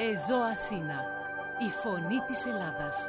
Εδώ Αθήνα, η φωνή της Ελλάδας.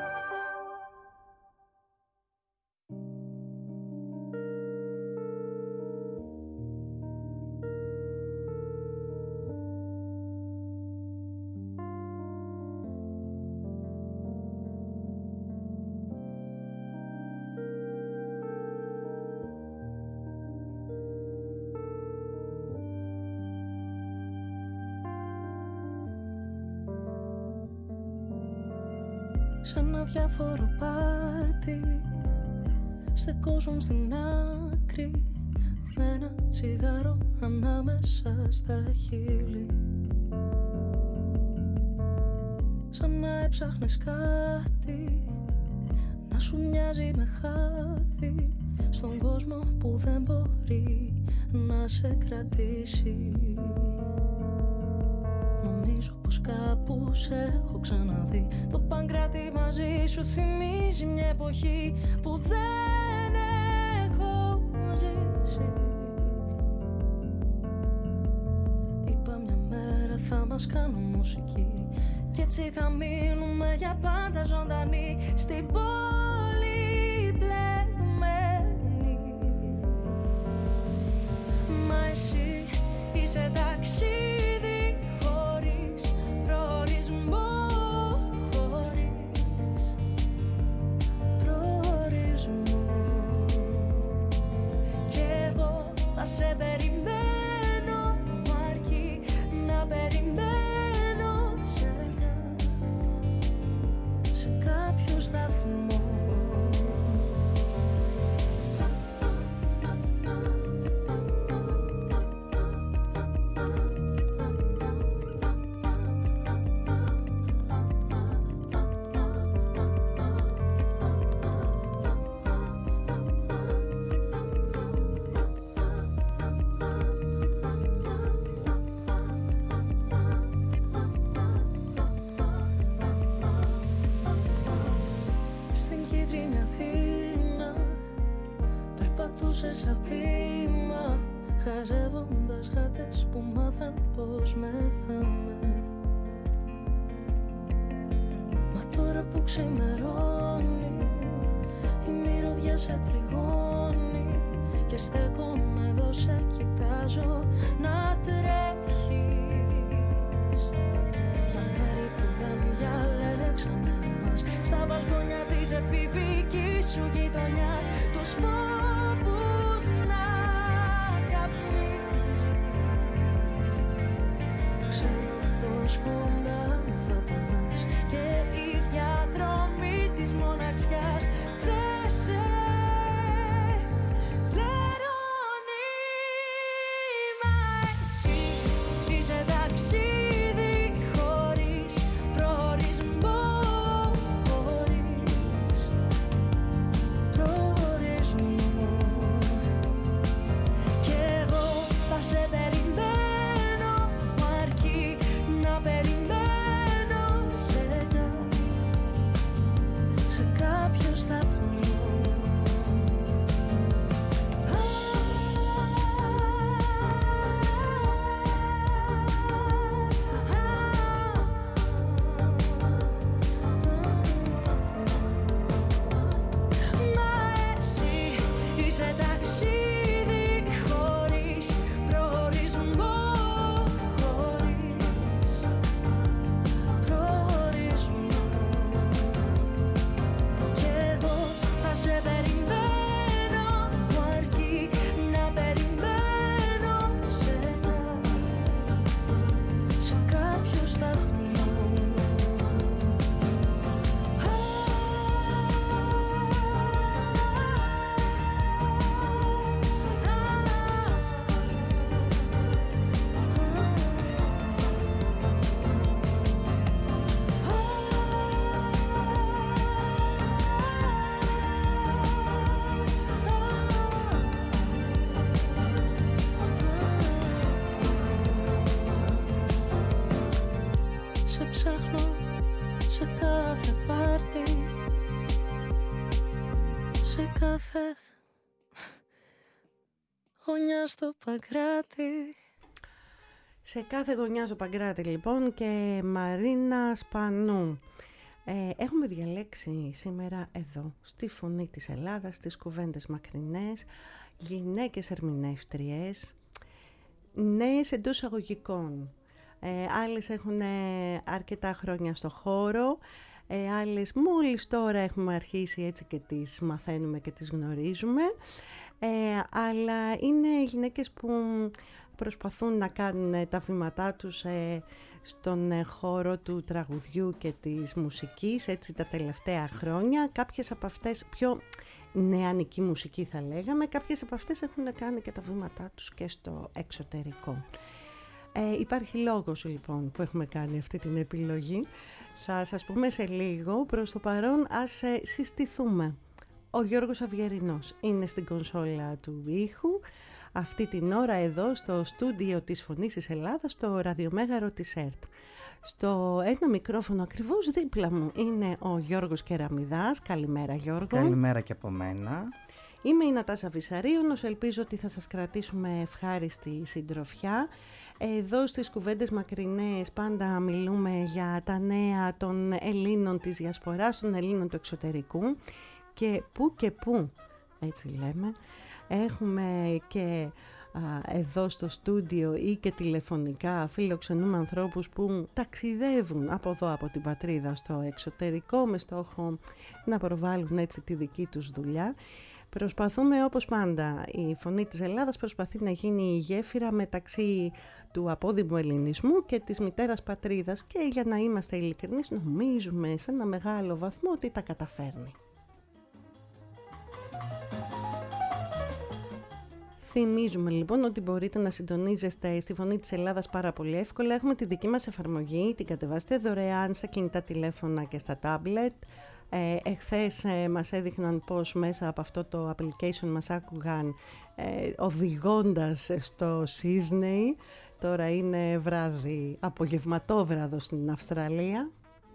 Σαν ένα διάφορο πάρτι, στεκόζουν στην άκρη με ένα τσιγάρο ανάμεσα στα χείλη. Σαν να έψαχνες κάτι να σου μοιάζει με χάδι στον κόσμο που δεν μπορεί να σε κρατήσει. Νομίζω πως κάπου σε έχω ξαναδεί. Το Παγκράτη μαζί σου θυμίζει μια εποχή που δεν έχω ζήσει. Είπα μια μέρα θα μας κάνω μουσική κι έτσι θα μείνουμε για πάντα ζωντανοί στην πόλη μπλεγμένη. Μα εσύ είσαι ταξίδι χωρίς προορισμό, χωρίς προορισμό. Κι εγώ θα σε περιμένω, μ' αρκεί να περιμένω σε κάποιο σταθμό. Σαν βήμα, χαζεύοντας γάτες που μάθαν πως μεθάμε. Μα τώρα που ξημερώνει η μυρωδιά σε πληγώνει και στέκομαι εδώ σε κοιτάζω να τρέχεις για μέρη που δεν διαλέξανε μας, στα μπαλκόνια της εφηβικής σου γειτονιάς, τους φόβους να καπνίζεις. Ξέρω πως κοντά μου θα πονάς και η διαδρομή της μοναξιάς δεν σε λερώνει. Μα εσύ είσαι ταξίδι χωρίς προορισμό, χωρίς προορισμό. Κι εγώ θα σε περιμένω, μ' αρκεί να περιμένω σε κάποιο σταθμό. Μα εσύ είσαι ταξίδι χωρίς προορισμό, χωρίς προορισμό. Κι εγώ θα σε περιμένω, μ' αρκεί να περιμένω σε κάποιο σταθμό. Σε ψάχνω σε κάθε πάρτι, σε κάθε γωνιά στο Παγκράτη. Σε κάθε γωνιά στο Παγκράτη λοιπόν και Μαρίνα Σπανού. Έχουμε διαλέξει σήμερα εδώ στη Φωνή της Ελλάδας, στις κουβέντες μακρινές, γυναίκες ερμηνεύτριες, νέες εντός εισαγωγικών. Άλλες έχουν αρκετά χρόνια στο χώρο, άλλες μόλις τώρα έχουμε αρχίσει έτσι και τις μαθαίνουμε και τις γνωρίζουμε, αλλά είναι γυναίκες που προσπαθούν να κάνουν τα βήματά τους στον χώρο του τραγουδιού και της μουσικής έτσι τα τελευταία χρόνια. Κάποιες από αυτές πιο νεανική μουσική θα λέγαμε, κάποιες από αυτές έχουν κάνει και τα βήματά τους και στο εξωτερικό. Υπάρχει λόγος λοιπόν που έχουμε κάνει αυτή την επιλογή. Θα σας πούμε σε λίγο, προς το παρόν ας συστηθούμε. Ο Γιώργος Αυγερινός είναι στην κονσόλα του ήχου αυτή την ώρα εδώ στο στούντιο της Φωνής της Ελλάδας, στο ραδιομέγαρο της ΕΡΤ. Στο ένα μικρόφωνο ακριβώς δίπλα μου είναι ο Γιώργος Κεραμιδάς. Καλημέρα Γιώργο. Καλημέρα και από μένα. Είμαι η Νατάσα Βυσαρίωνος, ελπίζω ότι θα σας κρατήσουμε ευχάριστη συντροφιά. Εδώ στις κουβέντες μακρινές πάντα μιλούμε για τα νέα των Ελλήνων της διασποράς, των Ελλήνων του εξωτερικού και πού, έτσι λέμε. Έχουμε και εδώ στο στούντιο ή και τηλεφωνικά φιλοξενούμε ανθρώπους που ταξιδεύουν από εδώ από την πατρίδα στο εξωτερικό με στόχο να προβάλλουν έτσι τη δική τους δουλειά. Προσπαθούμε όπως πάντα, η Φωνή της Ελλάδας προσπαθεί να γίνει η γέφυρα μεταξύ του απόδημου ελληνισμού και της μητέρας πατρίδας και για να είμαστε ειλικρινείς νομίζουμε σε ένα μεγάλο βαθμό ότι τα καταφέρνει. Θυμίζουμε λοιπόν ότι μπορείτε να συντονίζεστε στη Φωνή της Ελλάδας πάρα πολύ εύκολα. Έχουμε τη δική μας εφαρμογή, την κατεβάστε δωρεάν στα κινητά τηλέφωνα και στα τάμπλετ. Εχθές μας έδειχναν πως μέσα από αυτό το application μας άκουγαν οδηγώντας στο Σίδνεϊ. Τώρα είναι βράδυ, απογευματόβραδο στην Αυστραλία.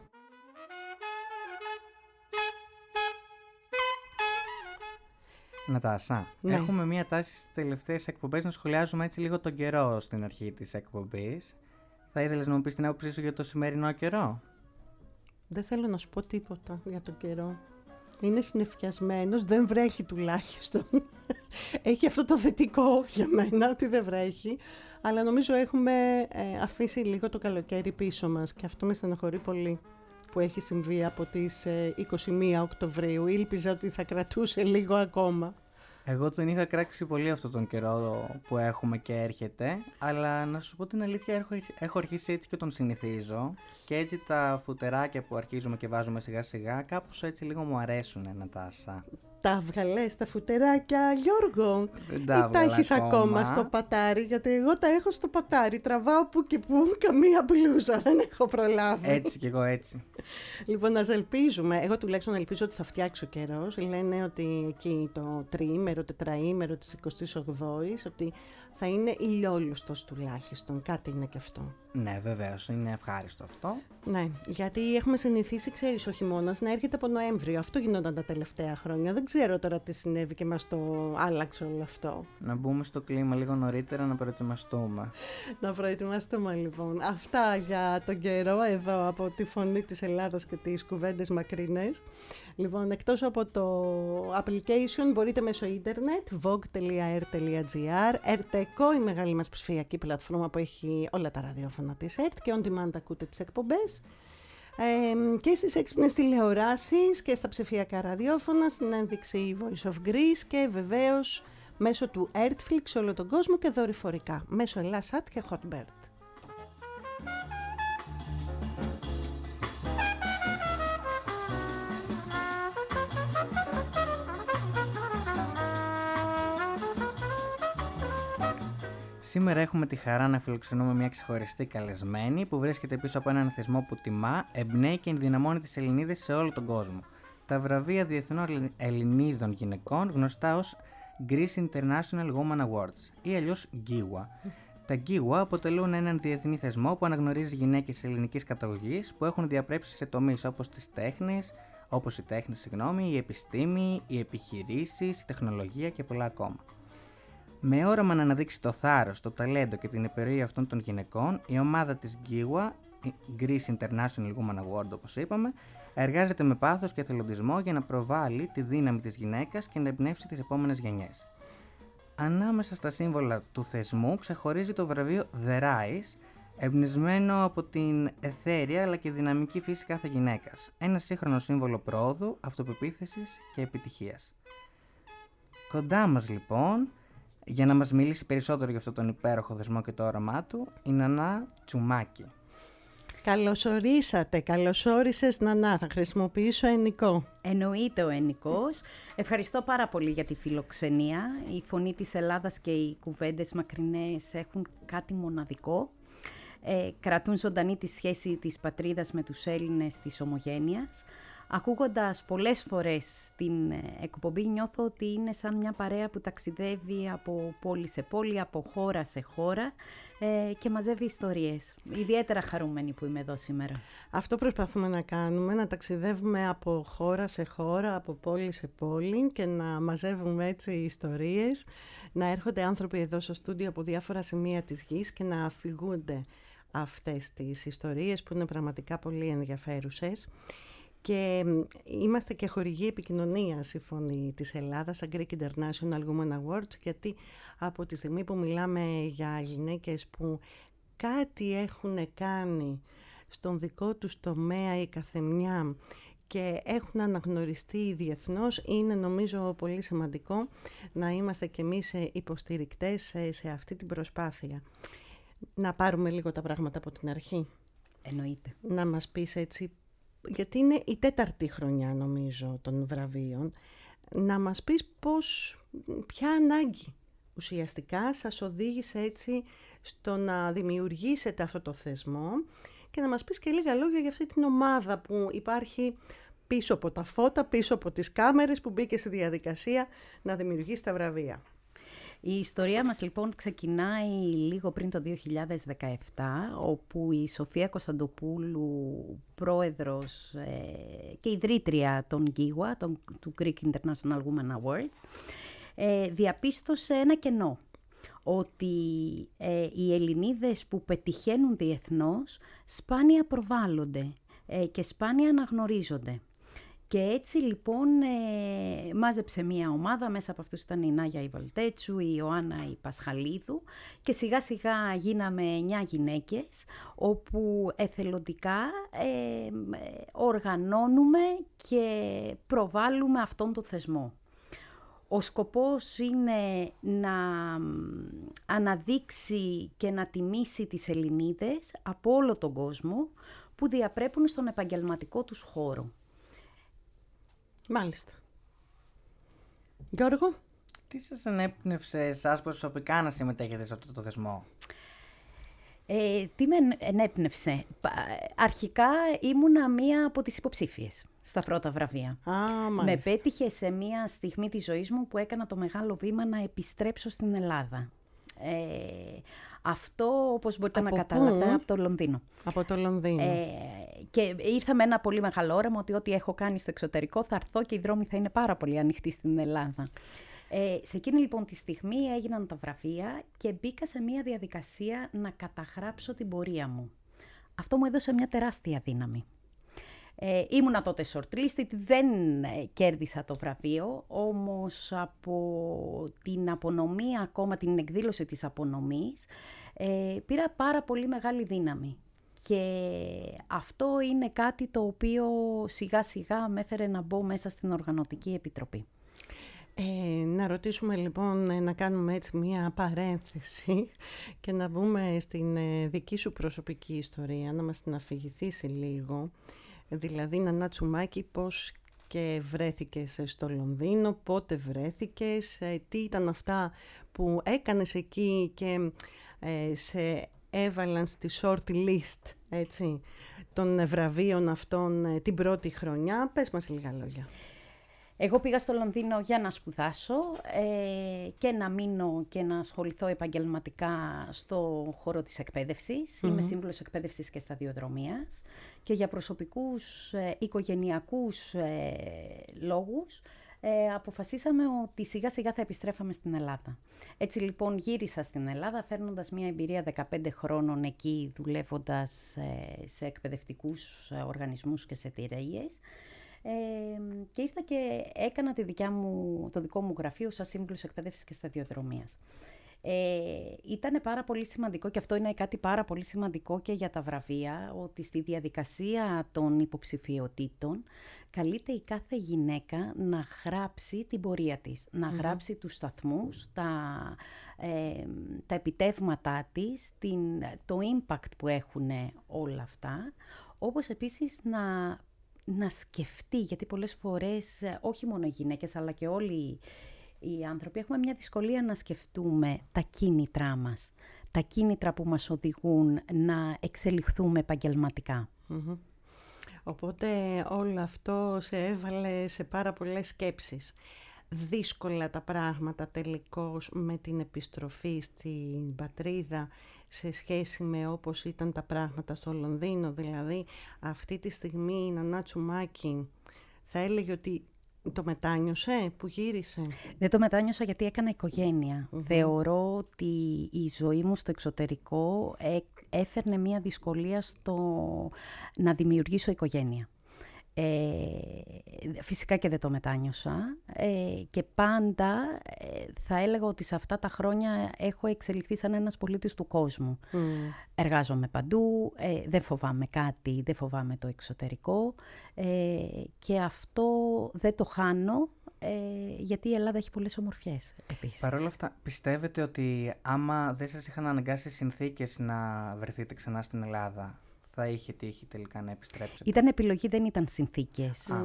Νατάσα, ναι. Έχουμε μία τάση στις τελευταίες εκπομπές να σχολιάζουμε έτσι λίγο τον καιρό στην αρχή της εκπομπής. Θα ήθελες να μου πεις την άποψή σου για το σημερινό καιρό? Δεν θέλω να σου πω τίποτα για τον καιρό. Είναι συννεφιασμένος, δεν βρέχει τουλάχιστον. Έχει αυτό το θετικό για μένα ότι δεν βρέχει. Αλλά νομίζω έχουμε αφήσει λίγο το καλοκαίρι πίσω μας και αυτό με στενοχωρεί πολύ που έχει συμβεί από τις 21 Οκτωβρίου. Ήλπιζα ότι θα κρατούσε λίγο ακόμα. Εγώ τον είχα κράξει πολύ αυτόν τον καιρό που έχουμε και έρχεται, αλλά να σου πω την αλήθεια, έχω αρχίσει έτσι και τον συνηθίζω και έτσι τα φουτεράκια που αρχίζουμε και βάζουμε σιγά σιγά κάπως έτσι λίγο μου αρέσουν, Νατάσα. Τα βγαλές τα φουτεράκια, Γιώργο? Ή τα έχεις ακόμα στο πατάρι? Γιατί εγώ τα έχω στο πατάρι, τραβάω που και που, καμία μπλούζα, δεν έχω προλάβει. Έτσι κι εγώ έτσι. Λοιπόν, ας ελπίζουμε, εγώ τουλάχιστον ελπίζω ότι θα φτιάξει ο καιρός. Λένε ότι εκεί το τριήμερο, τετραήμερο της 28ης, ότι θα είναι ηλιόλουστος τουλάχιστον, κάτι είναι και αυτό. Ναι, βεβαίως, είναι ευχάριστο αυτό. Ναι, γιατί έχουμε συνηθίσει, ξέρεις, ο χειμώνας να έρχεται από Νοέμβριο. Αυτό γινόταν τα τελευταία χρόνια. Δεν ξέρω τώρα τι συνέβη και μας το άλλαξε όλο αυτό. Να μπούμε στο κλίμα λίγο νωρίτερα να προετοιμαστούμε. Να προετοιμαστούμε λοιπόν. Αυτά για τον καιρό εδώ από τη Φωνή της Ελλάδας και τις κουβέντες μακρινές. Λοιπόν, εκτός από το application μπορείτε μέσω ίντερνετ vogue.r.gr, RTECO, η μεγάλη μας ψηφιακή πλατφόρμα που έχει όλα τα ραδιόφωνα της ΕΡΤ και on demand ακούτε τις εκπομπές. Και στις έξυπνες τηλεοράσεις και στα ψηφιακά ραδιόφωνα, στην ένδειξη Voice of Greece και βεβαίως μέσω του Artflix σε όλο τον κόσμο και δορυφορικά, μέσω Elasat και Hotbird. Σήμερα έχουμε τη χαρά να φιλοξενούμε μια ξεχωριστή καλεσμένη που βρίσκεται πίσω από έναν θεσμό που τιμά, εμπνέει και ενδυναμώνει τις Ελληνίδες σε όλο τον κόσμο. Τα βραβεία Διεθνών Ελληνίδων Γυναικών, γνωστά ως Greece International Women Awards ή αλλιώς GIWA. Τα GIWA αποτελούν έναν διεθνή θεσμό που αναγνωρίζει γυναίκες ελληνικής καταγωγής που έχουν διαπρέψει σε τομείς όπως η τέχνη, η επιστήμη, οι επιχειρήσεις, η τεχνολογία και πολλά ακόμα. Με όραμα να αναδείξει το θάρρος, το ταλέντο και την υπεροχή αυτών των γυναικών, η ομάδα της GIWA, Greece International Women Award όπως είπαμε, εργάζεται με πάθος και εθελοντισμό για να προβάλλει τη δύναμη της γυναίκας και να εμπνεύσει τις επόμενες γενιές. Ανάμεσα στα σύμβολα του θεσμού ξεχωρίζει το βραβείο The Rise, εμπνευσμένο από την αιθέρια αλλά και δυναμική φύση κάθε γυναίκας. Ένα σύγχρονο σύμβολο πρόοδου, αυτοπεποίθησης και επιτυχίας. Κοντά μας λοιπόν, για να μας μιλήσει περισσότερο για αυτόν τον υπέροχο θεσμό και το όραμά του, η Νανά Τσουμάκη. Καλώς ορίσατε, καλώς όρισες Νανά, θα χρησιμοποιήσω ενικό. Εννοείται ο ενικός. Ευχαριστώ πάρα πολύ για τη φιλοξενία. Η Φωνή της Ελλάδας και οι κουβέντες μακρινές έχουν κάτι μοναδικό. Κρατούν ζωντανή τη σχέση της πατρίδας με τους Έλληνες της ομογένειας. Ακούγοντας πολλές φορές την εκπομπή νιώθω ότι είναι σαν μια παρέα που ταξιδεύει από πόλη σε πόλη, από χώρα σε χώρα και μαζεύει ιστορίες. Ιδιαίτερα χαρούμενη που είμαι εδώ σήμερα. Αυτό προσπαθούμε να κάνουμε, να ταξιδεύουμε από χώρα σε χώρα, από πόλη σε πόλη και να μαζεύουμε έτσι ιστορίες, να έρχονται άνθρωποι εδώ στο στούντιο από διάφορα σημεία της γης και να αφηγούνται αυτές τις ιστορίες που είναι πραγματικά πολύ ενδιαφέρουσες. Και είμαστε και χορηγοί επικοινωνίας η Φωνή της Ελλάδας, σαν Greek International Women Awards, γιατί από τη στιγμή που μιλάμε για γυναίκες που κάτι έχουν κάνει στον δικό τους τομέα η καθεμιά και έχουν αναγνωριστεί διεθνώς, είναι νομίζω πολύ σημαντικό να είμαστε κι εμείς υποστηρικτές σε αυτή την προσπάθεια. Να πάρουμε λίγο τα πράγματα από την αρχή. Εννοείται. Να μας πεις έτσι, γιατί είναι η 4η χρονιά νομίζω των βραβείων, να μας πεις ποια ανάγκη ουσιαστικά σας οδήγησε έτσι στο να δημιουργήσετε αυτό το θεσμό και να μας πεις και λίγα λόγια για αυτή την ομάδα που υπάρχει πίσω από τα φώτα, πίσω από τις κάμερες, που μπήκε στη διαδικασία να δημιουργήσει τα βραβεία. Η ιστορία μας λοιπόν ξεκινάει λίγο πριν το 2017, όπου η Σοφία Κωνσταντοπούλου, πρόεδρος και ιδρύτρια των GIWA, του Greek International Women Awards, διαπίστωσε ένα κενό, ότι οι Ελληνίδες που πετυχαίνουν διεθνώς σπάνια προβάλλονται και σπάνια αναγνωρίζονται. Και έτσι λοιπόν μάζεψε μία ομάδα, μέσα από αυτούς ήταν η Νάγια η Βαλτέτσου, η Ιωάννα η Πασχαλίδου και σιγά σιγά γίναμε 9 γυναίκες, όπου εθελοντικά οργανώνουμε και προβάλλουμε αυτόν τον θεσμό. Ο σκοπός είναι να αναδείξει και να τιμήσει τις Ελληνίδες από όλο τον κόσμο που διαπρέπουν στον επαγγελματικό τους χώρο. Μάλιστα. Γιώργο. Τι σας ενέπνευσε εσάς προσωπικά να συμμετέχετε σε αυτό το θεσμό? Τι με ενέπνευσε? Αρχικά ήμουνα μία από τις υποψήφιες στα πρώτα βραβεία. Με πέτυχε σε μία στιγμή της ζωής μου που έκανα το μεγάλο βήμα να επιστρέψω στην Ελλάδα. Αυτό, όπως μπορείτε να καταλάβετε, από το Λονδίνο. Από το Λονδίνο. Και ήρθα με ένα πολύ μεγάλο όραμα ότι ό,τι έχω κάνει στο εξωτερικό θα έρθω και οι δρόμοι θα είναι πάρα πολύ ανοιχτοί στην Ελλάδα. Σε εκείνη λοιπόν τη στιγμή έγιναν τα βραβεία και μπήκα σε μια διαδικασία να καταγράψω την πορεία μου. Αυτό μου έδωσε μια τεράστια δύναμη. Ήμουνα τότε shortlisted, δεν κέρδισα το βραβείο, όμως από την απονομή, ακόμα την εκδήλωση της απονομής, πήρα πάρα πολύ μεγάλη δύναμη. Και αυτό είναι κάτι το οποίο σιγά σιγά με έφερε να μπω μέσα στην Οργανωτική Επιτροπή. Να ρωτήσουμε λοιπόν, να κάνουμε έτσι μία παρένθεση και να μπούμε στην δική σου προσωπική ιστορία, να μας την αφηγηθείς λίγο. Δηλαδή, Νανά Τσουμάκη, πώς και βρέθηκες στο Λονδίνο, πότε βρέθηκες, τι ήταν αυτά που έκανες εκεί και σε έβαλαν στη short list, έτσι, των βραβείων αυτών την πρώτη χρονιά. Πες μας λίγα λόγια. Εγώ πήγα στο Λονδίνο για να σπουδάσω και να μείνω και να ασχοληθώ επαγγελματικά στο χώρο της εκπαίδευσης. Είμαι σύμβουλος εκπαίδευσης και σταδιοδρομίας και για προσωπικούς οικογενειακούς λόγους αποφασίσαμε ότι σιγά σιγά θα επιστρέφαμε στην Ελλάδα. Έτσι λοιπόν γύρισα στην Ελλάδα φέρνοντας μια εμπειρία 15 χρόνων εκεί, δουλεύοντας σε εκπαιδευτικούς οργανισμούς και σε εταιρείες. Και ήρθα και έκανα το δικό μου γραφείο σαν σύμβουλος εκπαίδευσης και σταδιοδρομίας. Ήταν πάρα πολύ σημαντικό, και αυτό είναι κάτι πάρα πολύ σημαντικό και για τα βραβεία, ότι στη διαδικασία των υποψηφιωτήτων καλείται η κάθε γυναίκα να γράψει την πορεία της, να γράψει τους σταθμούς, τα επιτεύγματά της, το impact που έχουν όλα αυτά, όπως επίσης να σκεφτεί, γιατί πολλές φορές όχι μόνο οι γυναίκες αλλά και όλοι οι άνθρωποι έχουμε μια δυσκολία να σκεφτούμε τα κίνητρά μας, τα κίνητρα που μας οδηγούν να εξελιχθούμε επαγγελματικά. Οπότε όλο αυτό σε έβαλε σε πάρα πολλές σκέψεις. Δύσκολα τα πράγματα τελικώς με την επιστροφή στην πατρίδα σε σχέση με όπως ήταν τα πράγματα στο Λονδίνο. Δηλαδή αυτή τη στιγμή η Νανά Τσουμάκη θα έλεγε ότι το μετάνιωσε που γύρισε? Δεν το μετάνιωσα γιατί έκανα οικογένεια. Θεωρώ ότι η ζωή μου στο εξωτερικό έφερνε μια δυσκολία στο να δημιουργήσω οικογένεια. Φυσικά και δεν το μετάνιωσα και πάντα θα έλεγα ότι σε αυτά τα χρόνια έχω εξελιχθεί σαν ένας πολίτης του κόσμου. Εργάζομαι παντού, δεν φοβάμαι κάτι, δεν φοβάμαι το εξωτερικό και αυτό δεν το χάνω γιατί η Ελλάδα έχει πολλές ομορφιές επίσης. Παρ' όλα αυτά, πιστεύετε ότι άμα δεν σας είχαν αναγκάσει συνθήκες να βρεθείτε ξανά στην Ελλάδα, θα είχε τύχει τελικά να επιστρέψετε? Ήταν επιλογή, δεν ήταν συνθήκες.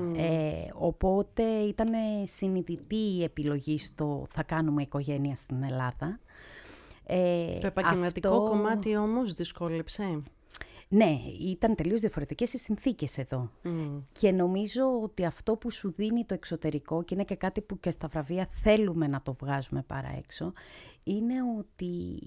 Οπότε ήταν συνειδητή η επιλογή στο θα κάνουμε οικογένεια στην Ελλάδα. Το επαγγελματικό κομμάτι όμως δυσκόλεψε. Ναι, ήταν τελείως διαφορετικές οι συνθήκες εδώ. Και νομίζω ότι αυτό που σου δίνει το εξωτερικό, και είναι και κάτι που και στα βραβεία θέλουμε να το βγάζουμε παρά έξω, είναι ότι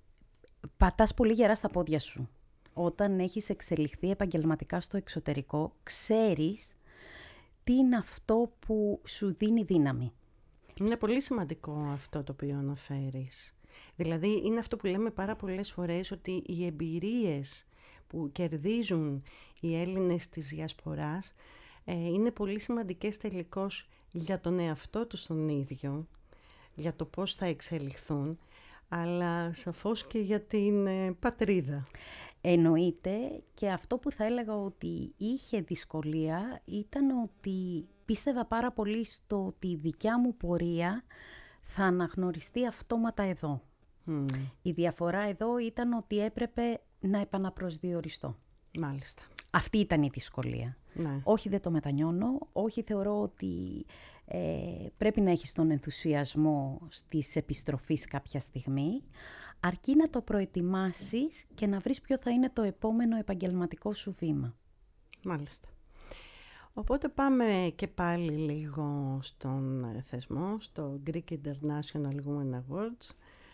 πατάς πολύ γερά στα πόδια σου. Όταν έχεις εξελιχθεί επαγγελματικά στο εξωτερικό, ξέρεις τι είναι αυτό που σου δίνει δύναμη. Είναι πολύ σημαντικό αυτό το οποίο αναφέρεις. Δηλαδή είναι αυτό που λέμε πάρα πολλές φορές, ότι οι εμπειρίες που κερδίζουν οι Έλληνες της διασποράς είναι πολύ σημαντικές τελικώς για τον εαυτό τους τον ίδιο, για το πώς θα εξελιχθούν, αλλά σαφώς και για την πατρίδα. Εννοείται, και αυτό που θα έλεγα ότι είχε δυσκολία ήταν ότι πίστευα πάρα πολύ στο ότι η δικιά μου πορεία θα αναγνωριστεί αυτόματα εδώ. Η διαφορά εδώ ήταν ότι έπρεπε να επαναπροσδιοριστώ. Μάλιστα. Αυτή ήταν η δυσκολία. Ναι. Όχι, δεν το μετανιώνω. Όχι, θεωρώ ότι πρέπει να έχεις τον ενθουσιασμό της επιστροφής κάποια στιγμή, αρκεί να το προετοιμάσεις και να βρεις ποιο θα είναι το επόμενο επαγγελματικό σου βήμα. Μάλιστα. Οπότε πάμε και πάλι λίγο στον θεσμό, στο Greek International Women Awards,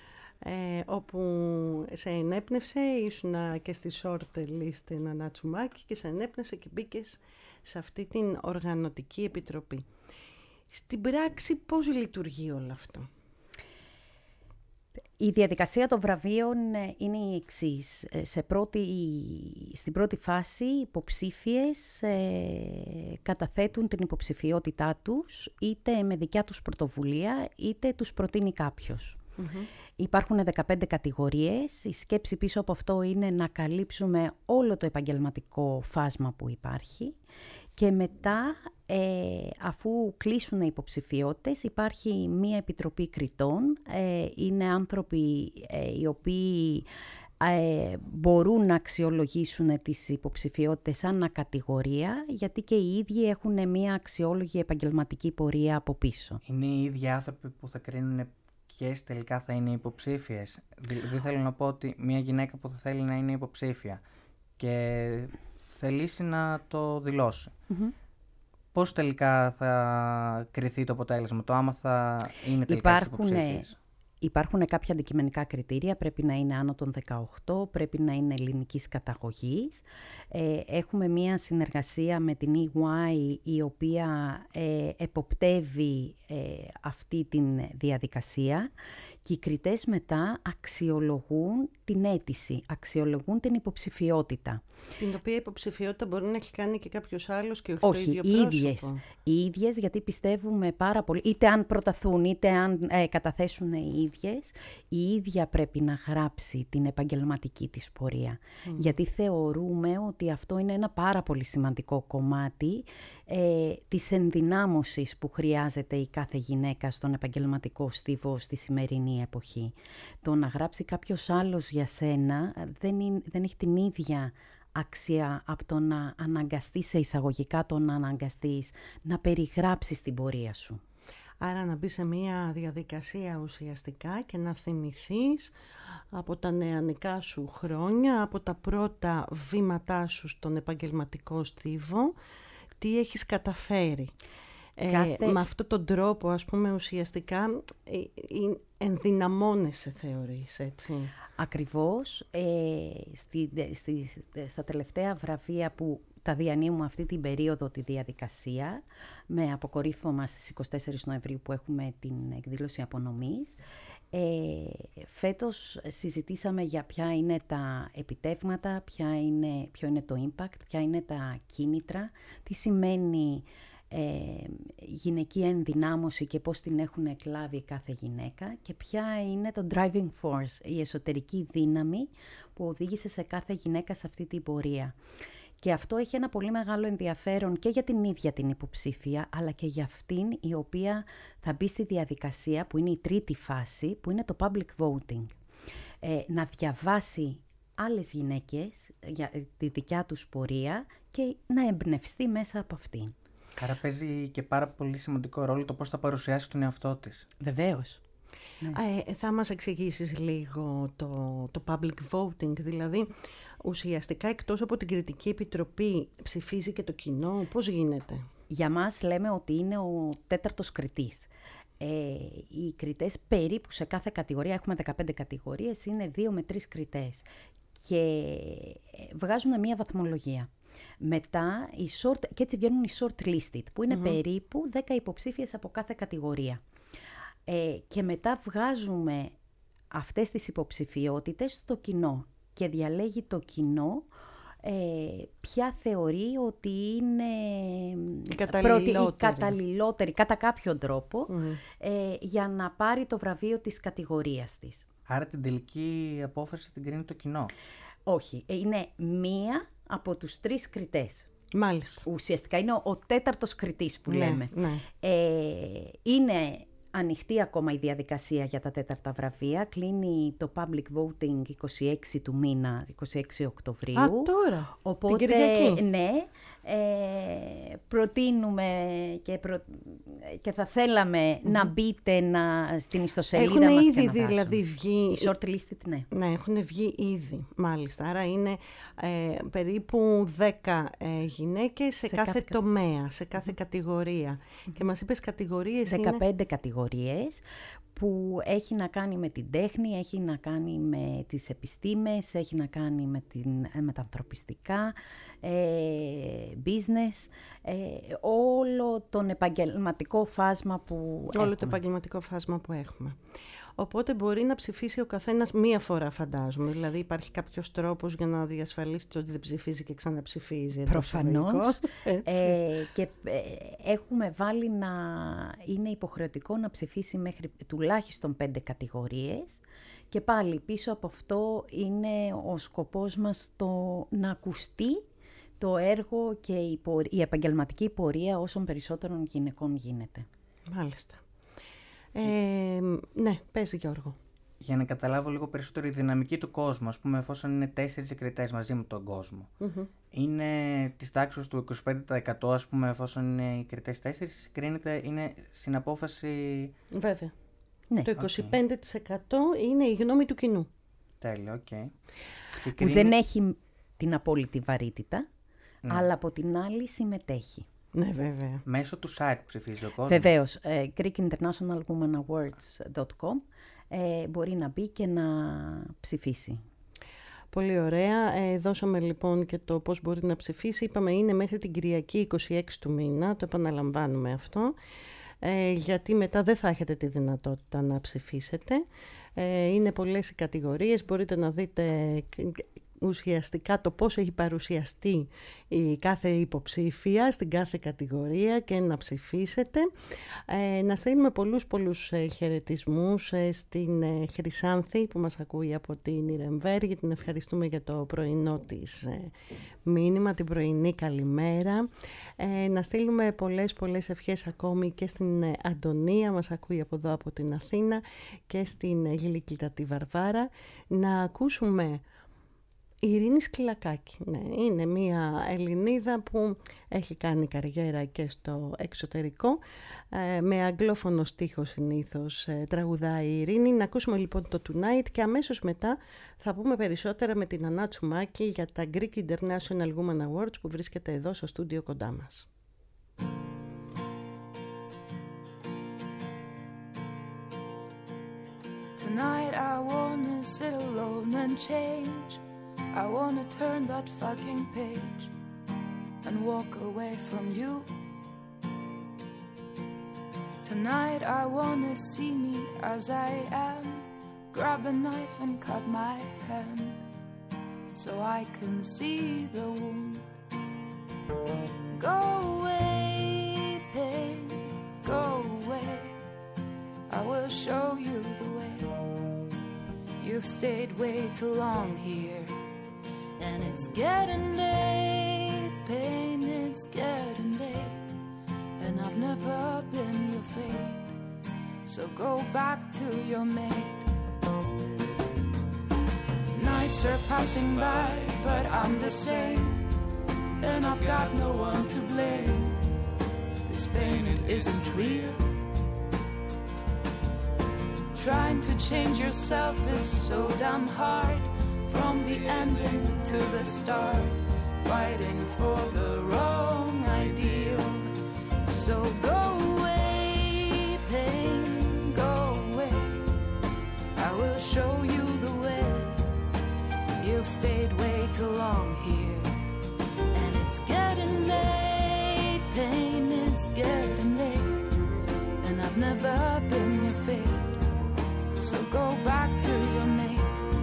όπου σε ενέπνευσε, ήσουν και στη short list Νανά Τσουμάκη και σε ενέπνευσε και μπήκες σε αυτή την οργανωτική επιτροπή. Στην πράξη πώς λειτουργεί όλο αυτό? Η διαδικασία των βραβείων είναι η εξής. Στην πρώτη φάση οι υποψήφιες καταθέτουν την υποψηφιότητά τους, είτε με δικιά τους πρωτοβουλία, είτε τους προτείνει κάποιος. Υπάρχουν 15 κατηγορίες. Η σκέψη πίσω από αυτό είναι να καλύψουμε όλο το επαγγελματικό φάσμα που υπάρχει. Και μετά, αφού κλείσουν οι υποψηφιότητες, υπάρχει μία επιτροπή κριτών. Είναι άνθρωποι οι οποίοι μπορούν να αξιολογήσουν τις υποψηφιότητες ανά κατηγορία, γιατί και οι ίδιοι έχουν μία αξιόλογη επαγγελματική πορεία από πίσω. Είναι οι ίδιοι άνθρωποι που θα κρίνουν ποιες τελικά θα είναι υποψήφιες. Δεν θέλω να πω ότι μια γυναίκα που θα θέλει να είναι υποψήφια και θελήσει να το δηλώσει. Πώς τελικά θα κριθεί το αποτέλεσμα, το άμα θα είναι τελικά στις υποψήφιες? υπάρχουν κάποια αντικειμενικά κριτήρια, πρέπει να είναι άνω των 18, πρέπει να είναι ελληνικής καταγωγής. Έχουμε μία συνεργασία με την EY η οποία εποπτεύει αυτή τη διαδικασία και οι κριτές μετά αξιολογούν την αίτηση, αξιολογούν την υποψηφιότητα. Την οποία υποψηφιότητα μπορεί να έχει κάνει και κάποιος άλλος και όχι το ίδιο πρόσωπο. Οι ίδιες, γιατί πιστεύουμε πάρα πολύ, είτε αν προταθούν, είτε αν καταθέσουν οι ίδιες, η ίδια πρέπει να γράψει την επαγγελματική της πορεία. Γιατί θεωρούμε ότι αυτό είναι ένα πάρα πολύ σημαντικό κομμάτι της ενδυνάμωσης που χρειάζεται η κάθε γυναίκα στον επαγγελματικό στίβο στη σημερινή εποχή. Το να γράψει κάποιος άλλος για σένα δεν έχει την ίδια αξία από το να αναγκαστείς, σε εισαγωγικά το να αναγκαστείς, να περιγράψεις την πορεία σου. Άρα να μπει σε μια διαδικασία ουσιαστικά και να θυμηθείς από τα νεανικά σου χρόνια, από τα πρώτα βήματά σου στον επαγγελματικό στίβο, τι έχεις καταφέρει. Με αυτόν τον τρόπο, ας πούμε, ουσιαστικά ενδυναμώνεσαι, θεωρείς, έτσι. Ακριβώς. Στα τελευταία βραβεία που τα διανύουμε αυτή την περίοδο τη διαδικασία, με αποκορύφωμα στις 24 Νοεμβρίου που έχουμε την εκδήλωση απονομής, φέτος συζητήσαμε για ποια είναι τα επιτεύγματα, ποιο είναι το impact, ποια είναι τα κίνητρα, τι σημαίνει γυναική ενδυνάμωση και πώς την έχουν εκλάβει κάθε γυναίκα και ποια είναι το driving force, η εσωτερική δύναμη που οδήγησε σε κάθε γυναίκα σε αυτή την πορεία. Και αυτό έχει ένα πολύ μεγάλο ενδιαφέρον και για την ίδια την υποψήφια, αλλά και για αυτήν η οποία θα μπει στη διαδικασία που είναι η τρίτη φάση, που είναι το public voting. Να διαβάσει άλλες γυναίκες για τη δικιά τους πορεία και να εμπνευστεί μέσα από αυτήν. Άρα παίζει και πάρα πολύ σημαντικό ρόλο το πώς θα παρουσιάσει τον εαυτό της. Βεβαίως. Ναι. Θα μας εξηγήσεις λίγο το public voting, δηλαδή ουσιαστικά εκτός από την Κριτική Επιτροπή ψηφίζει και το κοινό, πώς γίνεται? Για μας λέμε ότι είναι ο τέταρτος κριτής. Οι κριτές περίπου σε κάθε κατηγορία, έχουμε 15 κατηγορίες, είναι 2 με 3 κριτές και βγάζουν μια βαθμολογία. Μετά, και έτσι βγαίνουν οι shortlisted, που είναι περίπου 10 υποψήφιες από κάθε κατηγορία. Και μετά βγάζουμε αυτές τις υποψηφιότητες στο κοινό και διαλέγει το κοινό ποια θεωρεί ότι είναι η καταλληλότερη κατά κάποιον τρόπο για να πάρει το βραβείο της κατηγορίας της. Άρα την τελική απόφαση την κρίνει το κοινό? Όχι, είναι μία από τους 3 κριτές. Μάλιστα. Ουσιαστικά είναι ο τέταρτος κριτής που λέμε. Ναι. Είναι ανοιχτή ακόμα η διαδικασία για τα τέταρτα βραβεία. Κλείνει το public voting 26 του μήνα, 26 Οκτωβρίου. Α, τώρα, οπότε, την Κυριακή. Ναι, προτείνουμε και θα θέλαμε να μπείτε στην ιστοσελίδα μας. Έχουν ήδη δηλαδή βγει... Οι shortlisted, ναι. Ναι, έχουν βγει ήδη, μάλιστα. Άρα είναι περίπου 10 γυναίκες σε κάθε τομέα, σε κάθε κατηγορία. Και μας είπες κατηγορίες 15 κατηγορίες που έχει να κάνει με την τέχνη, έχει να κάνει με τις επιστήμες, έχει να κάνει με τα ανθρωπιστικά, business, όλο το επαγγελματικό φάσμα που έχουμε. Το επαγγελματικό φάσμα που έχουμε. Οπότε μπορεί να ψηφίσει ο καθένας μία φορά, φαντάζομαι. Δηλαδή υπάρχει κάποιος τρόπος για να διασφαλίσει ότι δεν ψηφίζει και ξαναψηφίζει. Προφανώς. Και έχουμε βάλει να είναι υποχρεωτικό να ψηφίσει μέχρι τουλάχιστον 5 κατηγορίες. Και πάλι πίσω από αυτό είναι ο σκοπός μας να ακουστεί το έργο και η επαγγελματική πορεία όσων περισσότερων γυναικών γίνεται. Μάλιστα. Ναι, παίζει Γιώργο. Για να καταλάβω λίγο περισσότερο η δυναμική του κόσμου, ας πούμε, εφόσον είναι 4 κριτές μαζί με τον κόσμο. Είναι της τάξης του 25%, ας πούμε, εφόσον είναι οι κριτές 4, κρίνεται, είναι συναπόφαση... Βέβαια. Ναι. Το 25% είναι η γνώμη του κοινού. Τέλεια, οκ. Που δεν έχει την απόλυτη βαρύτητα, αλλά από την άλλη συμμετέχει. Ναι, βέβαια. Μέσω του site ψηφίζει ο κόσμος. Βεβαίως, GreekInternationalWomanAwards.com. μπορεί να μπει και να ψηφίσει. Πολύ ωραία. Δώσαμε λοιπόν και το πώς μπορεί να ψηφίσει. Είπαμε είναι μέχρι την Κυριακή 26 του μήνα, το επαναλαμβάνουμε αυτό, γιατί μετά δεν θα έχετε τη δυνατότητα να ψηφίσετε. Είναι πολλές οι κατηγορίες, μπορείτε να δείτε ουσιαστικά το πώς έχει παρουσιαστεί η κάθε υποψήφια στην κάθε κατηγορία και να ψηφίσετε. Να στείλουμε πολλούς χαιρετισμούς στην Χρυσάνθη που μας ακούει από την Ιρεμβέργη. Την ευχαριστούμε για το πρωινό της μήνυμα, την πρωινή καλημέρα. Να στείλουμε πολλές ευχές ακόμη και στην Αντωνία, μας ακούει από εδώ από την Αθήνα, και στην Γλυκύτητα τη Βαρβάρα. Να ακούσουμε η Ειρήνη Σκλακάκη. Ναι, είναι μια Ελληνίδα που έχει κάνει καριέρα και στο εξωτερικό, με αγγλόφωνο στίχο συνήθως τραγουδάει η Ειρήνη. Να ακούσουμε λοιπόν το Tonight και αμέσως μετά θα πούμε περισσότερα με την Ανά Τσουμάκη για τα Greek International Women Awards που βρίσκεται εδώ στο στούντιο κοντά μας. Tonight I wanna sit alone and change. I wanna turn that fucking page and walk away from you. Tonight I wanna see me as I am. Grab a knife and cut my hand so I can see the wound. Go away, pain, go away. I will show you the way. You've stayed way too long here. And it's getting late, pain, it's getting late. And I've never been your fate. So go back to your mate. Nights are passing by, but I'm the same. And I've got no one to blame. This pain, it isn't real. Trying to change yourself is so damn hard. From the ending to the start, fighting for the wrong ideal. So go away, pain, go away. I will show you the way. You've stayed way too long here. And it's getting late, pain, it's getting late. And I've never been your fate. So go back to your mate.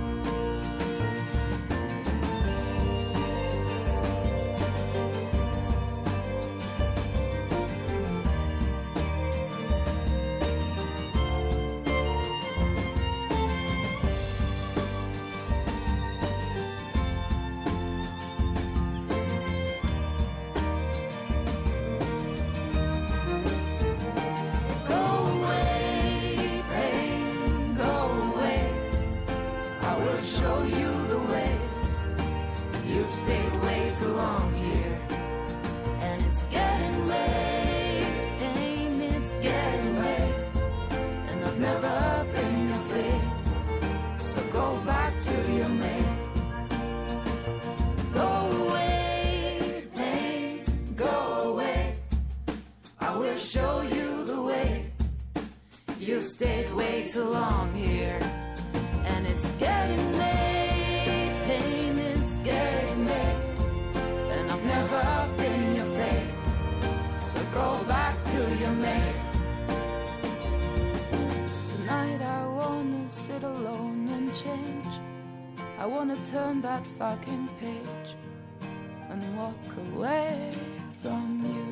Turn that fucking page and walk away from you.